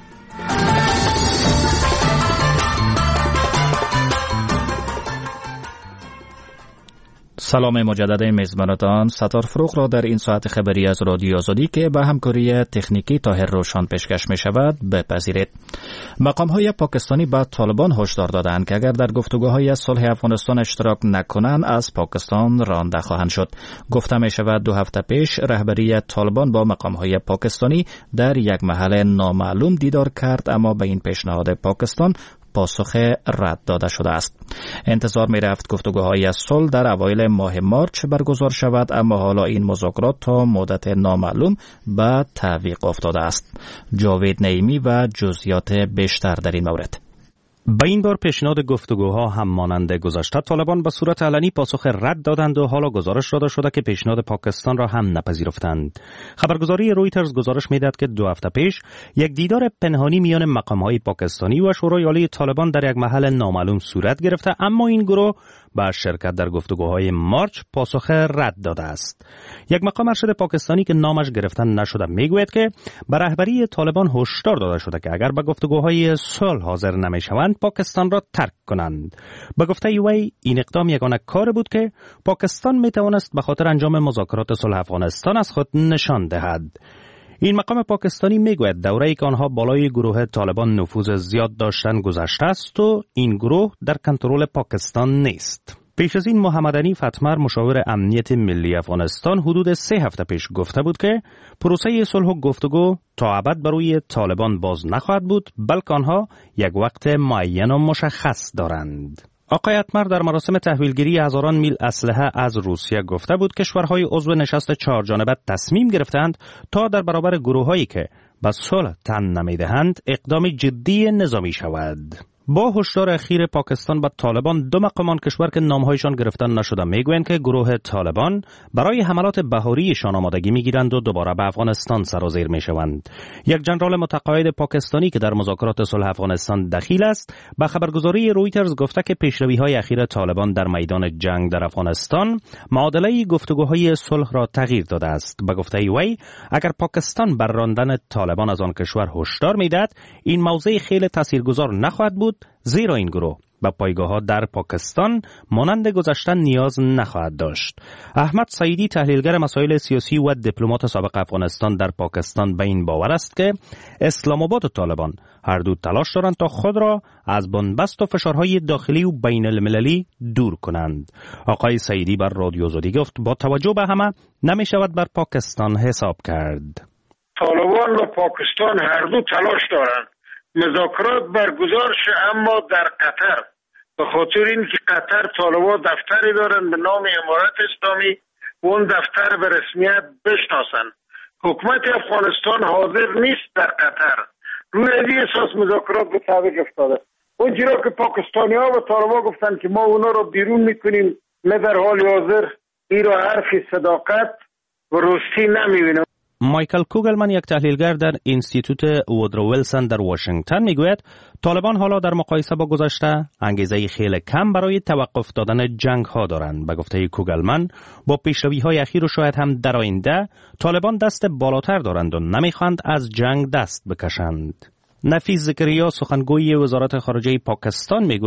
سلام مجدد میزبانتان. ستار فروغ را در این ساعت خبری از رادیو آزادی که به همکاری تکنیکی طاهر روشن پیشکش می شود بپذیرید. مقام‌های پاکستانی به طالبان هشدار دادند که اگر در گفتگوهای صلح افغانستان اشتراک نکنند از پاکستان رانده خواهند شد. گفته می شود 2 هفته پیش رهبری طالبان با مقام‌های پاکستانی در یک محل نامعلوم دیدار کرد، اما به این پیشنهاد پاکستان پاسخ رد داده شده است. انتظار می رفت گفتگوهای صلح در اوایل ماه مارچ برگزار شود، اما حالا این مذاکرات تا مدت نامعلوم به تعویق افتاده است. جاوید نعیمی و جزئیات بیشتر در این مورد. به این بار پیشنهاد گفتگوها هم مانند گذشته طالبان به صورت علنی پاسخ رد دادند و حالا گزارش داده شده که پیشنهاد پاکستان را هم نپذیرفتند. خبرگزاری رویترز گزارش میداد که 2 هفته پیش یک دیدار پنهانی میان مقام‌های پاکستانی و شورای عالی طالبان در یک محل نامعلوم صورت گرفته، اما این گروه با شرکت در گفتگوهای مارچ پاسخ رد داده است. یک مقام ارشد پاکستانی که نامش گرفته نشده میگوید که به رهبری طالبان هشدار داده شده که اگر به گفتگوهای صلح حاضر نمیشوند پاکستان را ترک کنند. به گفته وی این اقدام یگانه کار بود که پاکستان میتوانست به خاطر انجام مذاکرات صلح افغانستان از خود نشان دهد. این مقام پاکستانی میگوید دوره‌ای که آنها بالای گروه طالبان نفوذ زیاد داشتن گذشته است و این گروه در کنترل پاکستان نیست. پیش از این محمد حنیف اتمر مشاور امنیت ملی افغانستان حدود 3 هفته پیش گفته بود که پروسه صلح و گفتگو تا ابد بروی طالبان باز نخواهد بود، بلکه آنها یک وقت معین و مشخص دارند. آقای اتمر در مراسم تحویلگیری هزاران میل اسلحه از روسیه گفته بود کشورهای عضو نشست 4 جانبه تصمیم گرفتند تا در برابر گروهایی که به صلح تن نمیدهند اقدام جدی نظامی شود. با هشدار اخیر پاکستان به طالبان، 2 مقام آن کشور که نامهایشان گرفته نشده میگویند که گروه طالبان برای حملات بهاریشان آمادگی میگیرند و دوباره به افغانستان سرازیر میشوند. یک جنرال متقاعد پاکستانی که در مذاکرات صلح افغانستان دخیل است به خبرگزاری رویترز گفته که پیشروی‌های اخیر طالبان در میدان جنگ در افغانستان معادله گفتگوهای صلح را تغییر داده است. به گفته وی اگر پاکستان بر راندن طالبان از آن کشور هشدار میدهد این موضع خیلی تاثیرگذار نخواهد بود، زیرا این گروه به پایگاه‌ها در پاکستان مانند گذشته نیاز نخواهد داشت. احمد سعیدی تحلیلگر مسائل سیاسی و دیپلمات سابق افغانستان در پاکستان به این باور است که اسلام آباد و طالبان هر دو تلاش دارند تا خود را از بنبست و فشارهای داخلی و بین المللی دور کنند. آقای سعیدی بر رادیو آزادی گفت با توجه به همه نمی شود بر پاکستان حساب کرد. طالبان و پاکستان هر دو تلاش دارند مذاکرات برگزار شه، اما در قطر، به خاطر اینکه قطر طالبان دفتری دارن به نام امارت اسلامی و اون دفتر به رسمیت بشناسن. حکومت افغانستان حاضر نیست در قطر، روی این اساس مذاکرات به تعویق افتاده. اونجا که پاکستانی ها و طالبان گفتن که ما اونا رو بیرون میکنیم، نه در حال حاضر این رو حرف صداقت و راستی نمیبینم. مایکل کوگلمن یک تحلیلگر در اینستیتوت وودرو ویلسون در واشنگتن میگوید طالبان حالا در مقایسه با گذشته انگیزه خیلی کم برای توقف دادن جنگ ها دارند. به گفته کوگلمن با پیشروی های اخیر و شاید هم در آینده طالبان دست بالاتر دارند و نمیخواهند از جنگ دست بکشند. نفیس زکریا سخنگوی وزارت خارجه پاکستان میگوید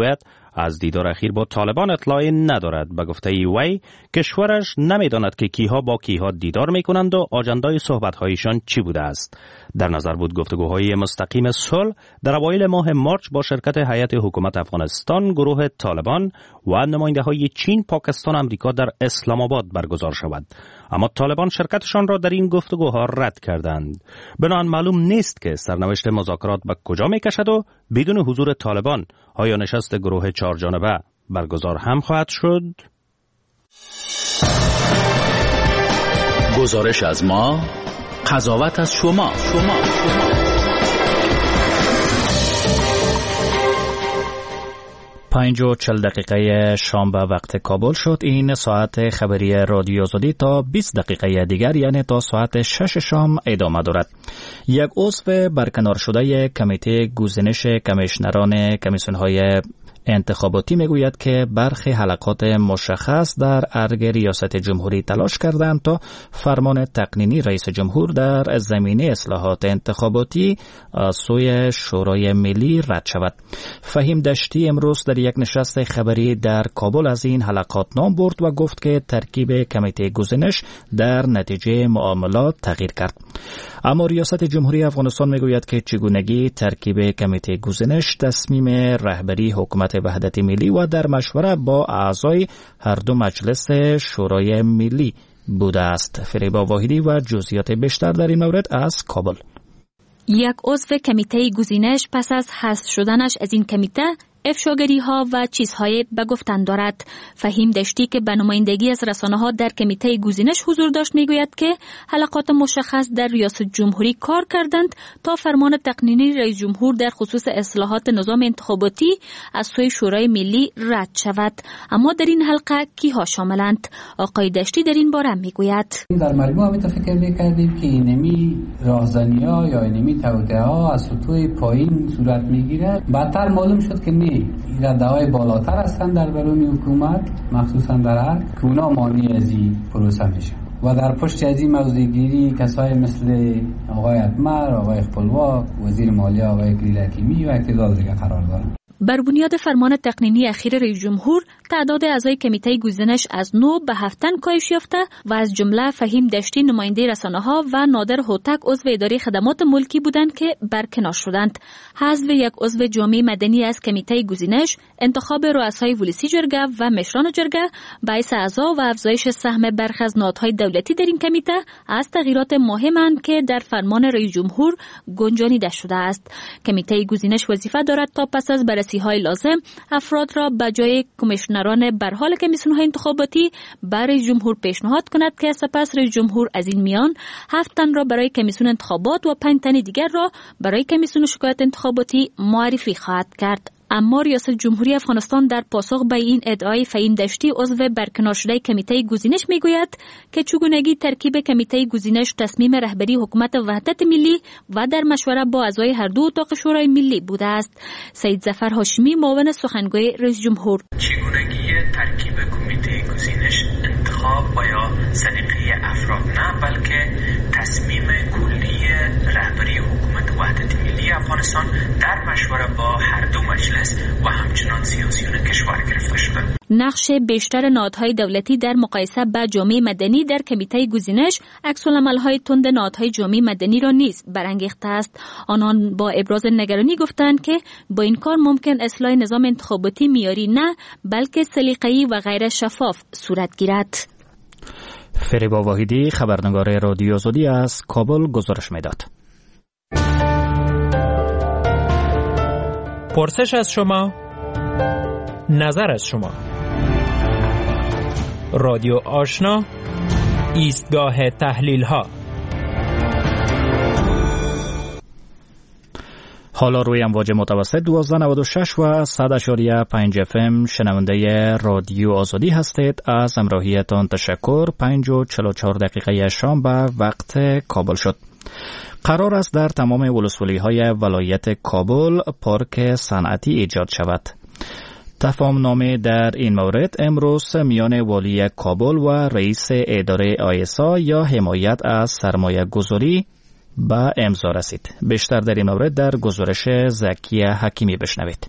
از دیدار اخیر با طالبان اطلاعی ندارد. به گفته وی کشورش نمیداند که کیها با کیها دیدار میکنند و آجندای صحبت‌هایشان چی بوده است. در نظر بود گفتگوهای مستقیم صلح در اوایل ماه مارچ با شرکت هیئت حکومت افغانستان، گروه طالبان و نماینده‌های چین، پاکستان و امریکا در اسلام آباد برگزار شود. اما طالبان شرکتشان را در این گفتگوها رد کردند. بنابراین معلوم نیست که سرنوشت مذاکرات به کجا می‌کشد و بدون حضور طالبان آیا نشست گروه چهارجانبه برگزار هم خواهد شد؟ گزارش از ما، قضاوت از شما. 5:40 شام به وقت کابل شد. این ساعت خبری رادیو آزادی تا 20 دقیقه دیگر، یعنی تا ساعت 6 شام ادامه دارد. یک عضو برکنار شده کمیته گزینش کمیشنران کمیسیون‌های انتخاباتی میگوید که برخی حلقات مشخص در ارگ ریاست جمهوری تلاش کردند تا فرمان تقنینی رئیس جمهور در زمینه اصلاحات انتخاباتی از سوی شورای ملی رد شود. فهیم دشتی امروز در یک نشست خبری در کابل از این حلقات نام برد و گفت که ترکیب کمیته گزینش در نتیجه معاملات تغییر کرد. اما ریاست جمهوری افغانستان میگوید که چگونگی ترکیب کمیته گزینش تصمیم رهبری حکومت وحدت ملی و در مشوره با اعضای هر دو مجلس شورای ملی بوده است. فریبا واحدی و جزئیات بیشتر در این مورد از کابل. یک عضو کمیته گزینش پس از حذف شدنش از این کمیته افشاگری ها و چیزهای به گفتن دارد. فهیم دشتی که به نمایندگی از رسانه ها در کمیته گزینش حضور داشت میگوید که حلقات مشخص در ریاست جمهوری کار کردند تا فرمان تقنینی رئیس جمهور در خصوص اصلاحات نظام انتخاباتی از سوی شورای ملی رد شود. اما در این حلقه کیها شاملند؟ آقای دشتی در این باره میگوید در مجموع هم فکر میکردیم که اینمی راهزنی‌ها یا اینمی توطئه‌ها از سطوح پایین صورت میگیره. بعدتر معلوم شد که ایرادهای بالاتر هستند در برون حکومت، مخصوصا در حق که اونا مانع از این پروسه میشن و در پشت از این موضوع گیری کسای مثل آقای اتمر، آقای خپلواک، وزیر مالیه آقای گلیل حکیمی و اقتدار دیگه قرار دارند. بر بنیاد فرمان تقنینی اخیر رئیس جمهور تعداد اعضای کمیته گزینش از 9 به 7 کاهش یافته و از جمله فهیم دشتی نماینده رسانه‌ها و نادر هوتک عضو اداره خدمات ملکی بودند که برکنار شدند. حذف یک عضو جامعه مدنی از کمیته گزینش، انتخاب رؤسای ولسی جرگه و مشران جرگه، باعث اعضا و افزایش سهم برخی از نهادهای دولتی در این کمیته از تغییرات مهمند که در فرمان رئیس جمهور گنجانیده شده است. کمیته گزینش وظیفه دارد تا پس از های لازم افراد را به جای کمیشنران برحال کمیسیون‌های انتخاباتی برای جمهور پیشنهاد کند که سپس رئیس جمهور از این میان 7 تن را برای کمیسیون انتخابات و 5 تن دیگر را برای کمیسیون شکایت انتخاباتی معرفی خواهد کرد. اما ریاست جمهوری افغانستان در پاسخ به این ادعای فهیم دشتی عضو برکنار شده کمیته گزینش میگوید که چگونگی ترکیب کمیته گزینش تصمیم رهبری حکومت وحدت ملی و در مشوره با اعضای هر دو اتاق شورای ملی بوده است. سید ظفر هاشمی، معاون سخنگوی رئیس جمهور: چگونگی ترکیب کمیته گزینش انتخاب و یا سلیقه افراد نه، بلکه تصمیم کلی رهبری حکومت وحدت ملی افغانستان در مشوره با هر دو مجلس و همچنان سیاسیون کشور گرفته شده. نقش بیشتر نهادهای دولتی در مقایسه با جامعه مدنی در کمیته گزینش عکس‌العمل‌های تند نهادهای جامعه مدنی را نیز برانگیخته است. آنان با ابراز نگرانی گفتند که با این کار ممکن اصلاح نظام انتخاباتی معیاری نه بلکه سلیقه‌ای و غیر شفاف صورت گیرد. فریبا واحدی، خبرنگار رادیو آزادی از کابل گزارش میداد. پرسش از شما، نظر از شما. رادیو آشنا، ایستگاه تحلیل ها. حالا روی امواج متوسط 1296 و 100.5 FM شنونده رادیو آزادی هستید. از همراهیتان تشکر. 5:44 شام به وقت کابل شد. قرار است در تمام ولسوالی‌های ولایت کابل پارک صنعتی ایجاد شود. تفاهم‌نامه در این مورد امروز میان والی کابل و رئیس اداره آیسا یا حمایت از سرمایه گذاری به امضا رسید. بیشتر در این مورد در گزارش زکی حکیمی بشنوید.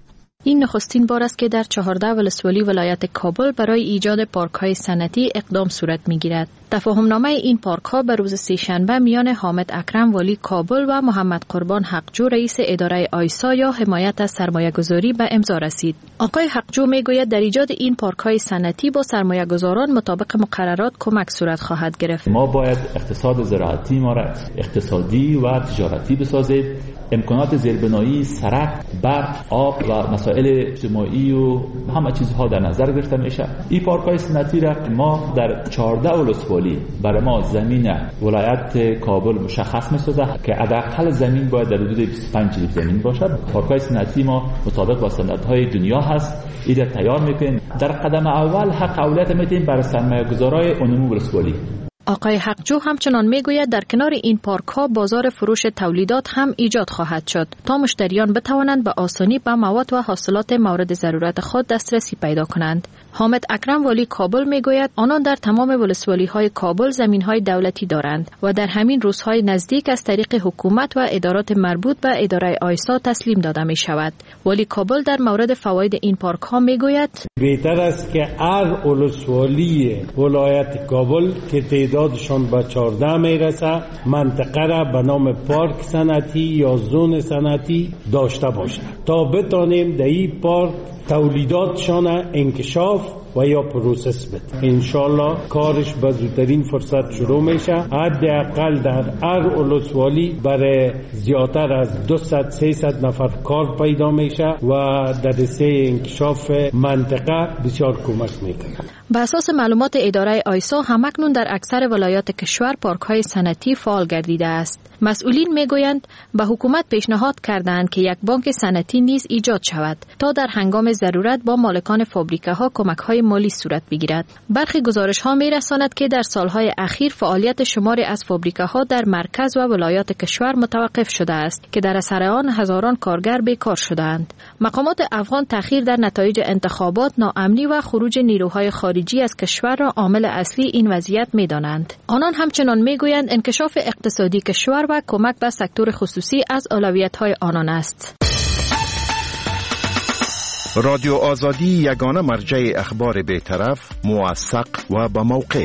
این نخستین بار است که در 14 ولسوالی ولایت کابل برای ایجاد پارک‌های صنعتی اقدام صورت می‌گیرد. تفاهم‌نامه این پارک‌ها به روز سه‌شنبه میان حامد اکرم والی کابل و محمد قربان حقجو رئیس اداره آیسا یا حمایت از سرمایه‌گذاری به امضا رسید. آقای حقجو میگوید در ایجاد این پارک‌های صنعتی با سرمایه‌گذاران مطابق مقررات کمک صورت خواهد گرفت. ما باید اقتصاد زراعتی ما را اقتصادی و تجارتی بسازید. امکانات زیربنایی، سرک، برق، آب و مسائل اجتماعی و همه چیزها در نظر گرفته میشه. این پارک‌های صنعتی را ما در 14 ولسوالی برای ما زمین ولایت کابل مشخص می‌سازه که حداقل زمین باید در حدود 25 لیتر زمین باشد. پارک‌های صنعتی ما مطابق با استانداردهای دنیا هست. این تیار می‌کنیم. در قدم اول حق اولویت می‌دیم برای سرمایه‌گذارای عمومی ولسوالی. آقای حقجو همچنان میگوید در کنار این پارک ها بازار فروش تولیدات هم ایجاد خواهد شد تا مشتریان بتوانند به آسانی به مواد و حاصلات مورد ضرورت خود دسترسی پیدا کنند. حامد اکرم والی کابل میگوید آنان در تمام ولسوالی های کابل زمین های دولتی دارند و در همین روزهای نزدیک از طریق حکومت و ادارات مربوط به اداره آیسا تسلیم داده می شود. والی کابل در مورد فواید این پارک ها میگوید بهتر است که هر ولسوالی ولایت کابل که تعدادشان به 14 میرسه منطقه را به نام پارک صنعتی یا زون صنعتی داشته باشد تا بتانیم در این پارک تولیداتشان انکشاف و یا پروسس بده. انشالله کارش به زودترین فرصت شروع میشه. حداقل در هر ولسوالی برای زیادتر از 200-300 نفر کار پیدا میشه و در سه انکشاف منطقه بسیار کمک میکنه. به اساس معلومات اداره آیسا همکنون در اکثر ولایات کشور پارک‌های صنعتی فعال گردیده است. مسئولین میگویند به حکومت پیشنهاد کردند که یک بانک صنعتی نیز ایجاد شود تا در هنگام ضرورت با مالکان فابریکه‌ها کمک‌های مالی صورت بگیرد. برخی گزارش‌ها می‌رساند که در سالهای اخیر فعالیت شماری از فابریکه‌ها در مرکز و ولایات کشور متوقف شده است که در اثر آن هزاران کارگر بیکار شدند. مقامات افغان تأخیر در نتایج انتخابات، ناامنی و خروج نیروهای خارجی از کشور را عامل اصلی این وضعیت می‌دانند. آنان همچنان می‌گویند انکشاف اقتصادی کشور و کمک به سکتور خصوصی از اولویت‌های آنان است. رادیو آزادی یگانه مرجع اخبار بی‌طرف، موثق و با موقع.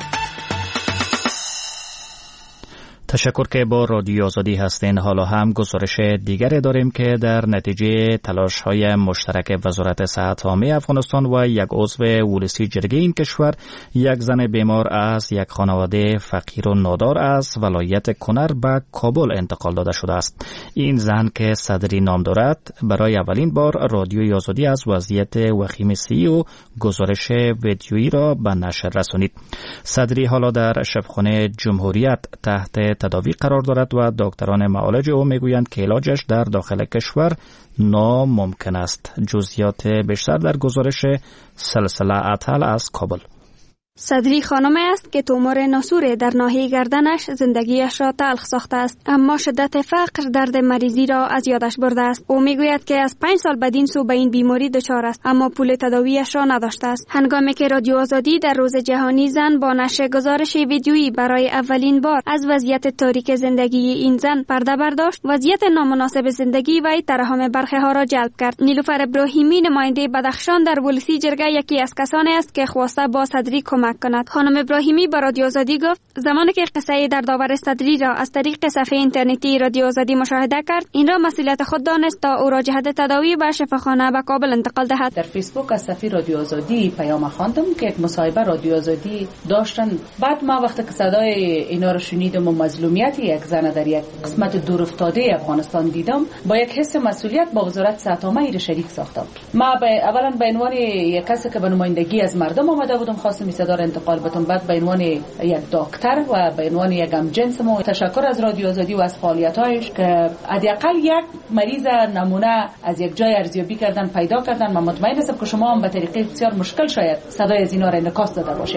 تشکر که با رادیو آزادی هستین. حالا هم گزارش دیگری داریم که در نتیجه تلاش‌های مشترک وزارت صحت عامه افغانستان و یک عضو ولسی جرگه این کشور، یک زن بیمار از یک خانواده فقیر و نادار از ولایت کنر به کابل انتقال داده شده است. این زن که صدری نام دارد برای اولین بار رادیو آزادی از وضعیت وخیم صحی و گزارش ویدیویی را به نشر رسانید. صدری حالا در شفاخانه جمهوریت تحت تداوی قرار دارد و دکتران معالج او میگویند که علاجش در داخل کشور ناممکن است. جزئیات بیشتر در گزارش سلسله اطهل از کابل. صدری خانم است که تومور ناسور در ناحیه گردنش زندگیش را تلخ ساخته است، اما شدت فقر درد مریضی را از یادش برده است. او میگوید که از 5 سال بدین سو به این بیماری دچار است، اما پول تداویش را نداشته است. هنگامی که رادیو آزادی در روز جهانی زن با نشر گزارش ویدیویی برای اولین بار از وضعیت تاریک زندگی این زن پرده برداشت، وضعیت نامناسب زندگی و ترحم برخه ها را جلب کرد. نیلوفر ابراهیمی نماینده بدخشان در ولسی جرگه یکی از کسانی است که خواسته با صدری کمک کند. خانم ابراهیمی با رادیو آزادی گفت زمانی که قصه دردآور صدری را از طریق صفحه اینترنتی رادیو آزادی مشاهده کرد، این را مسئولیت خود دانست تا او را جهت تداوی به شفاخانه به کابل انتقال دهد. در فیسبوک از صفحه رادیو آزادی پیام خواندم که یک مصاحبه رادیو آزادی داشتن. بعد ما وقتی که صدای اینا رو شنیدم و مظلومیت یک زن در یک قسمت دور افتاده افغانستان دیدم، با یک حس مسئولیت با وزارت صحت عامه را شریک ساختم. ما اولا به عنوان یک کسی که به نمایندگی از مردم آمده بودم خواستم این صدا را انتقال بدم. بعد به عنوان یک دکتر و به عنوان یک همجنس ما تشکر از رادیو آزادی و از فعالیت‌هایش که حداقل یک مریض نمونه از یک جای ارزیابی کردن پیدا کردن. من مطمئن هستم که شما هم به طریقه بسیار مشکل شاید صدای از اینا را انعکاس داده باشید.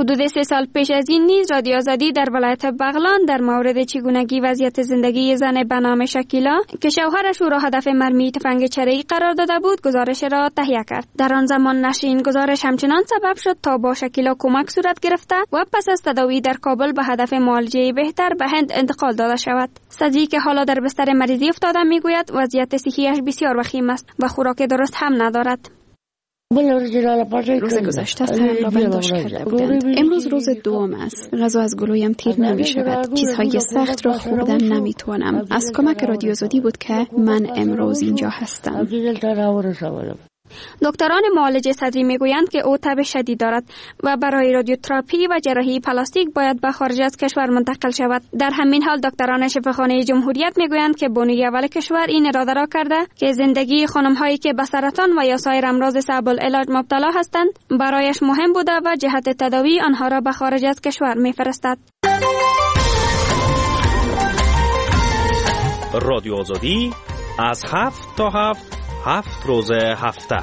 حدود 3 سال پیش از این نیز رادیو آزادی در ولایت بغلان در مورد چگونگی وضعیت زندگی زن به نام شکیلا که شوهرش او را هدف مرمی تفنگ چرایی قرار داده بود گزارش را تهیه کرد. در آن زمان نشر این گزارش همچنان سبب شد تا با شکیلا کمک صورت گرفته و پس از تداوی در کابل به هدف معالجه بهتر به هند انتقال داده شود. صدیقی که حالا در بستر مریضی افتاده میگوید وضعیت صحیش بسیار وخیم است و خوراک درست هم ندارد. روز گذشته سرم را برداشت کرده بودند. امروز روز دوم است. غذا از گلویم تیر نمی شود. چیزهای سخت را خوردن نمی توانم. از کمک رادیو آزادی بود که من امروز اینجا هستم. دکتران معالج صدری میگویند که او تب شدید دارد و برای رادیوتراپی و جراحی پلاستیک باید به خارج از کشور منتقل شود. در همین حال دکتران شفاخانه جمهوریت میگویند که بانوی اول کشور این اراده را کرده که زندگی خانم‌هایی که به سرطان و یا سایر امراض صعب العلاج مبتلا هستند برایش مهم بوده و جهت تداوی آنها را به خارج از کشور میفرستد. رادیو آزادی از 7 تا 7 روز هفته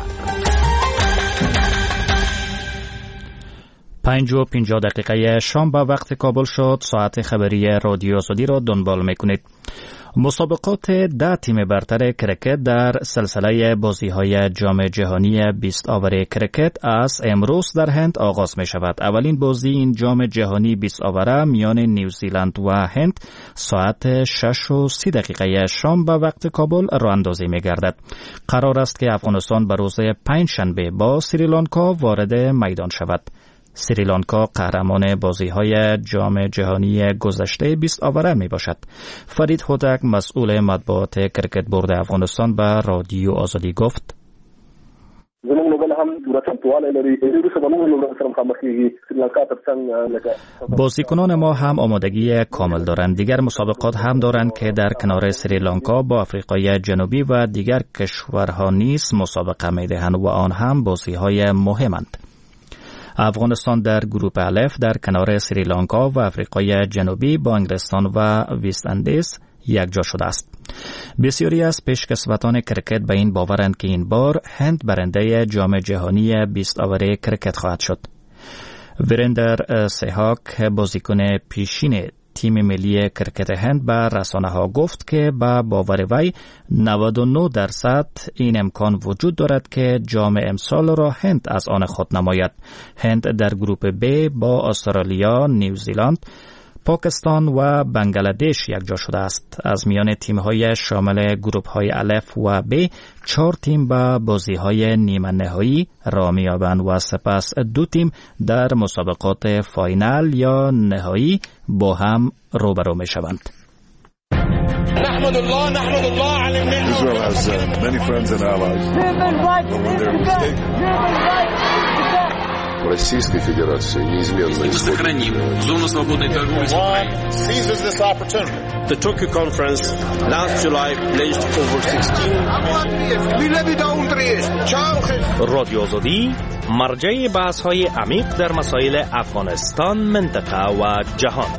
5:50 شام به وقت کابل شد. ساعت خبری رادیو آزادی را دنبال میکنید. مسابقات 10 تیم برتر کرکت در سلسله بازی‌های جام جهانی 20 آور کرکت از امروز در هند آغاز می شود. اولین بازی این جام جهانی 20 آوره میان نیوزیلند و هند ساعت 6:30 شام به وقت کابل راه اندازی می گردد. قرار است که افغانستان به روز پنجشنبه با سریلانکا وارد میدان شود. سریلانکا قهرمان بازی‌های جام جهانی گذشته 20 آوره می باشد. فرید هودک مسئول مطبوعات کرکت بورد افغانستان به رادیو آزادی گفت: بازیکنان ما هم آمادگی کامل دارند. دیگر مسابقات هم دارند که در کنار سریلانکا با آفریقای جنوبی و دیگر کشورها نیز مسابقه می‌دهند و آن هم بازی‌های مهمند. افغانستان در گروه الف در کنار سریلانکا و آفریقای جنوبی با انگلستان و وست اندیز یک جا شده است. بسیاری از پیشکسوتان کرکت به این باورند که این بار هند برنده جام جهانی 20 آور کرکت خواهد شد. ویریندر سهواگ بازیکن پیشین تیم ملی کرکت هند به رسانه‌ها گفت که با باور وی 99% این امکان وجود دارد که جام امسال را هند از آن خود نماید. هند در گروپ B با استرالیا، نیوزیلند، پاکستان و بنگلادش یک جا شده است. از میان تیم‌های شامل گروپ‌های الف و ب 4 تیم به بازی‌های نیمه نهایی راه می‌یابند و سپس 2 تیم در مسابقات فاینال یا نهایی با هم روبرو می‌شوند. نحمد الله على النعمة. Israel has many friends and allies. Российской Федерации неизменно сохраним зону свободной торговли с Украиной. Seizes this opportunity. The Tokyo conference last July pledged over 16. رادیو آزادی مرجع بحث‌های عمیق در مسائل افغانستان، منطقه و جهان.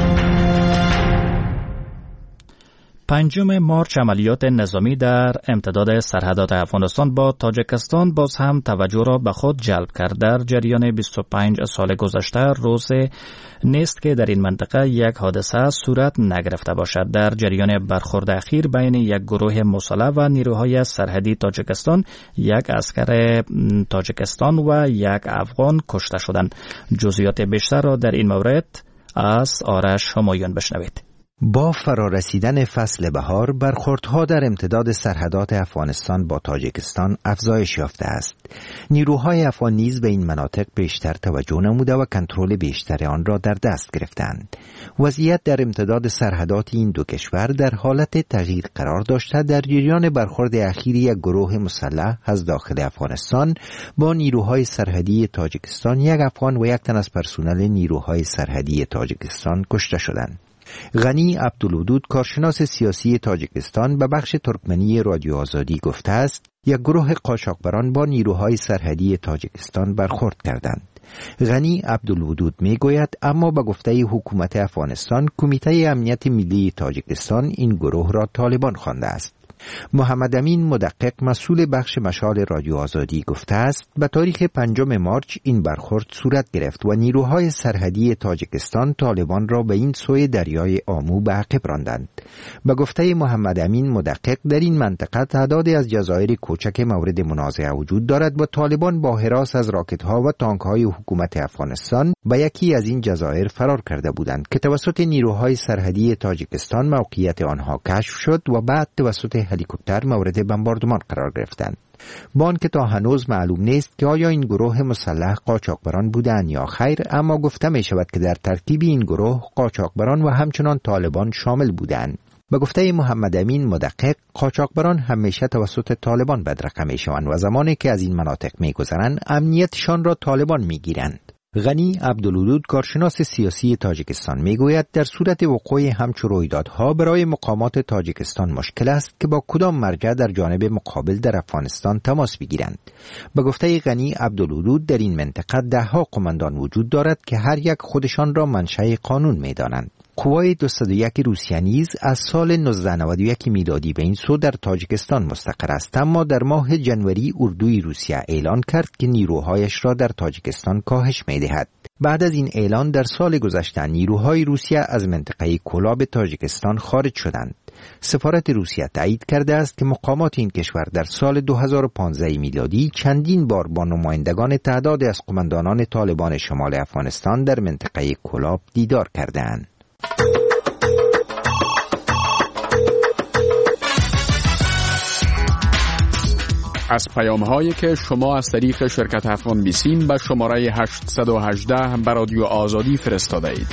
5 مارچ عملیات نظامی در امتداد سرحدات افغانستان با تاجیکستان باز هم توجه را به خود جلب کرد. در جریان 25 سال گذشته روز نیست که در این منطقه یک حادثه صورت نگرفته باشد. در جریان برخورد اخیر بین یک گروه مسلح و نیروهای سرحدی تاجیکستان یک عسکر تاجیکستان و یک افغان کشته شدند. جزئیات بیشتر را در این مورد از آرش همایون بشنوید. با فرارسیدن فصل بهار برخوردها در امتداد سرحدات افغانستان با تاجیکستان افزایش یافته است. نیروهای افغان نیز به این مناطق بیشتر توجه نموده و کنترل بیشتر آن را در دست گرفتند. وضعیت در امتداد سرحدات این دو کشور در حالت تغییر قرار داشته. در جریان برخورد اخیر یک گروه مسلح از داخل افغانستان با نیروهای سرحدی تاجیکستان یک افغان و یک تن از پرسنل نیروهای سرحدی تاجیکستان کشته شدند. غنی عبدالودود کارشناس سیاسی تاجیکستان به بخش ترکمنی رادیو آزادی گفته است یک گروه قاچاقبران با نیروهای سرحدی تاجیکستان برخورد کردند. غنی عبدالودود میگوید اما به گفته حکومت افغانستان کمیته امنیت ملی تاجیکستان این گروه را طالبان خوانده است. محمد امین مدقق مسئول بخش مشال رادیو آزادی گفته است به تاریخ 5 مارچ این برخورد صورت گرفت و نیروهای سرحدی تاجیکستان طالبان را به این سوی دریای آمو به عقب راندند. به گفته محمد امین مدقق در این منطقه تعدادی از جزایر کوچک مورد منازعه وجود دارد و طالبان با هراس از راکت‌ها و تانک‌های حکومت افغانستان به یکی از این جزایر فرار کرده بودند که توسط نیروهای سرحدی تاجیکستان موقعیت آنها کشف شد و بعد توسط هلیکوپتر مورد بمباردمان قرار گرفتند. با آنکه تا هنوز معلوم نیست که آیا این گروه مسلح قاچاقبران بودند یا خیر، اما گفته می شود که در ترکیب این گروه قاچاقبران و همچنان طالبان شامل بودند. به گفته محمد امین مدقق، قاچاقبران همیشه توسط طالبان بدرقه می شوند و زمانی که از این مناطق می گذرند امنیتشان را طالبان می گیرند. غنی عبدالودود کارشناس سیاسی تاجیکستان میگوید در صورت وقوع همچو رویدادها برای مقامات تاجیکستان مشکل است که با کدام مرجع در جانب مقابل در افغانستان تماس بگیرند. به گفته غنی عبدالودود در این منطقه 10 قماندان وجود دارد که هر یک خودشان را منشأ قانون میدانند. قوای 201 روسیه نیز از سال 1991 میلادی به این سو در تاجیکستان مستقر است، اما در ماه جنوری اردوی روسیه اعلان کرد که نیروهایش را در تاجیکستان کاهش می‌دهد. بعد از این اعلان در سال گذشته نیروهای روسیه از منطقه کولاب تاجیکستان خارج شدند. سفارت روسیه تایید کرده است که مقامات این کشور در سال 2015 میلادی چندین بار با نمایندگان تعدادی از قماندانان طالبان شمال افغانستان در منطقه کولاب دیدار کردند. از پیام‌هایی که شما از طریق شرکت افغان بیسیم به شماره 818 به رادیو آزادی فرستاده اید.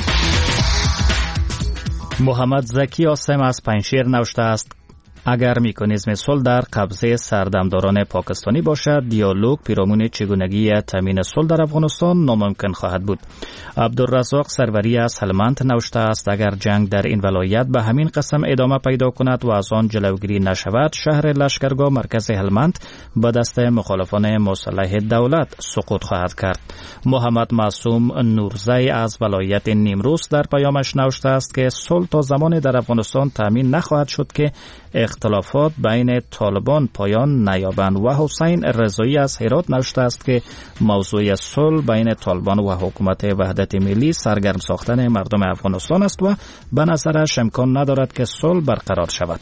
محمد زکی آسم از پنشیر نوشته است اگر مکانیزم صلح در قبضه سردمداران پاکستانی باشد، دیالوگ پیرامون چگونگی تامین صلح در افغانستان ناممکن خواهد بود. عبدالرزاق سروری از هلمند نوشته است اگر جنگ در این ولایت به همین قسم ادامه پیدا کند و از آن جلوگیری نشود، شهر لشکرگاه مرکز هلمند به دست مخالفان مسلح دولت سقوط خواهد کرد. محمد معصوم نورزی از ولایت نیمروز در پیامش نوشته است که صلح تا زمانی در افغانستان تامین نخواهد شد که اختلافات بین طالبان پایان نیابند. و حسین رضایی از هرات نوشته است که موضوع صلح بین طالبان و حکومت وحدت ملی سرگرم ساختن مردم افغانستان است و به نظرش امکان ندارد که صلح برقرار شود.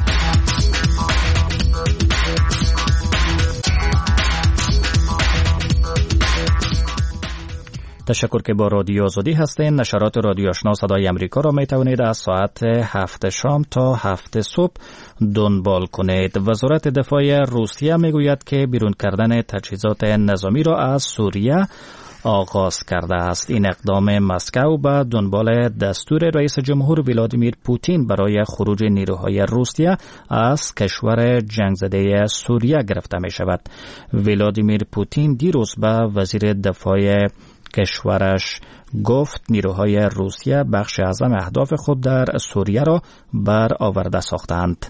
تشکر که با رادیو آزادی هستین. نشرات رادیو آشنا صدای امریکا را می توانید از ساعت 7 شام تا 7 صبح دنبال کنید. وزارت دفاع روسیه می گوید که بیرون کردن تجهیزات نظامی را از سوریه آغاز کرده است. این اقدام مسکو به دنبال دستور رئیس جمهور ولادیمیر پوتین برای خروج نیروهای روسیه از کشور جنگ زده سوریه گرفته می شود. ولادیمیر پوتین دیروز به وزیر دفاع کشورش گفت نیروهای روسیه بخش اعظم اهداف خود در سوریه را بر آورده ساختند.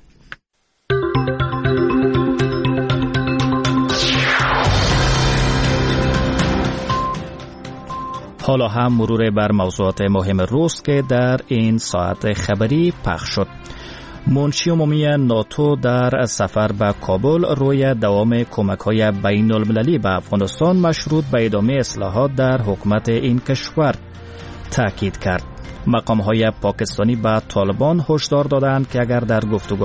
حالا هم مرور بر موضوعات مهم روز که در این ساعت خبری پخش شد. منشی عمومی ناتو در سفر به کابل روی دوام کمک‌های بین‌المللی به افغانستان مشروط به ادامه اصلاحات در حکومت این کشور تاکید کرد. مقام‌های پاکستانی به طالبان هشدار دادند که اگر در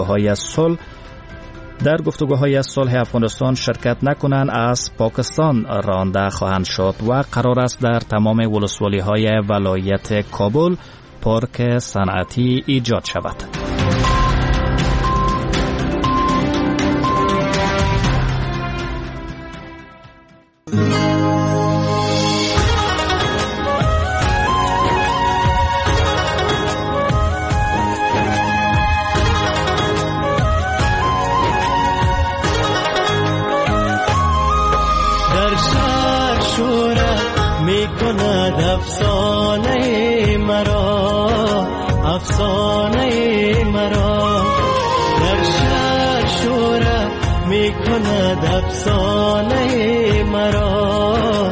گفتگوهای صلح افغانستان شرکت نکنند از پاکستان رانده خواهند شد و قرار است در تمام ولسوالی‌های ولایت کابل پارک صنعتی ایجاد شود. افسانه مرا در شهر شوره می کند افسانه مرا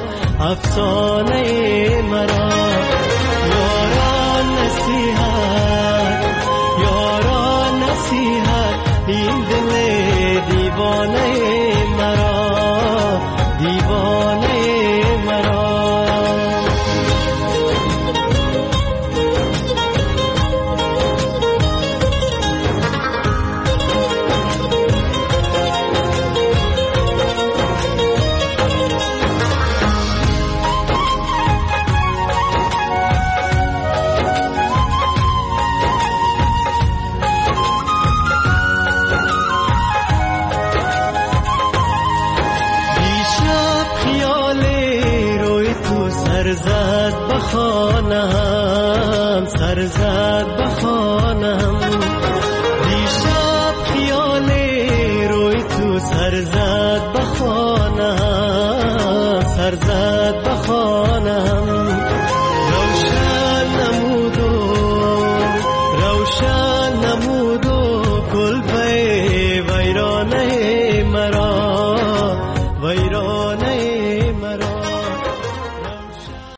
یاران نصیحت این دل سرزد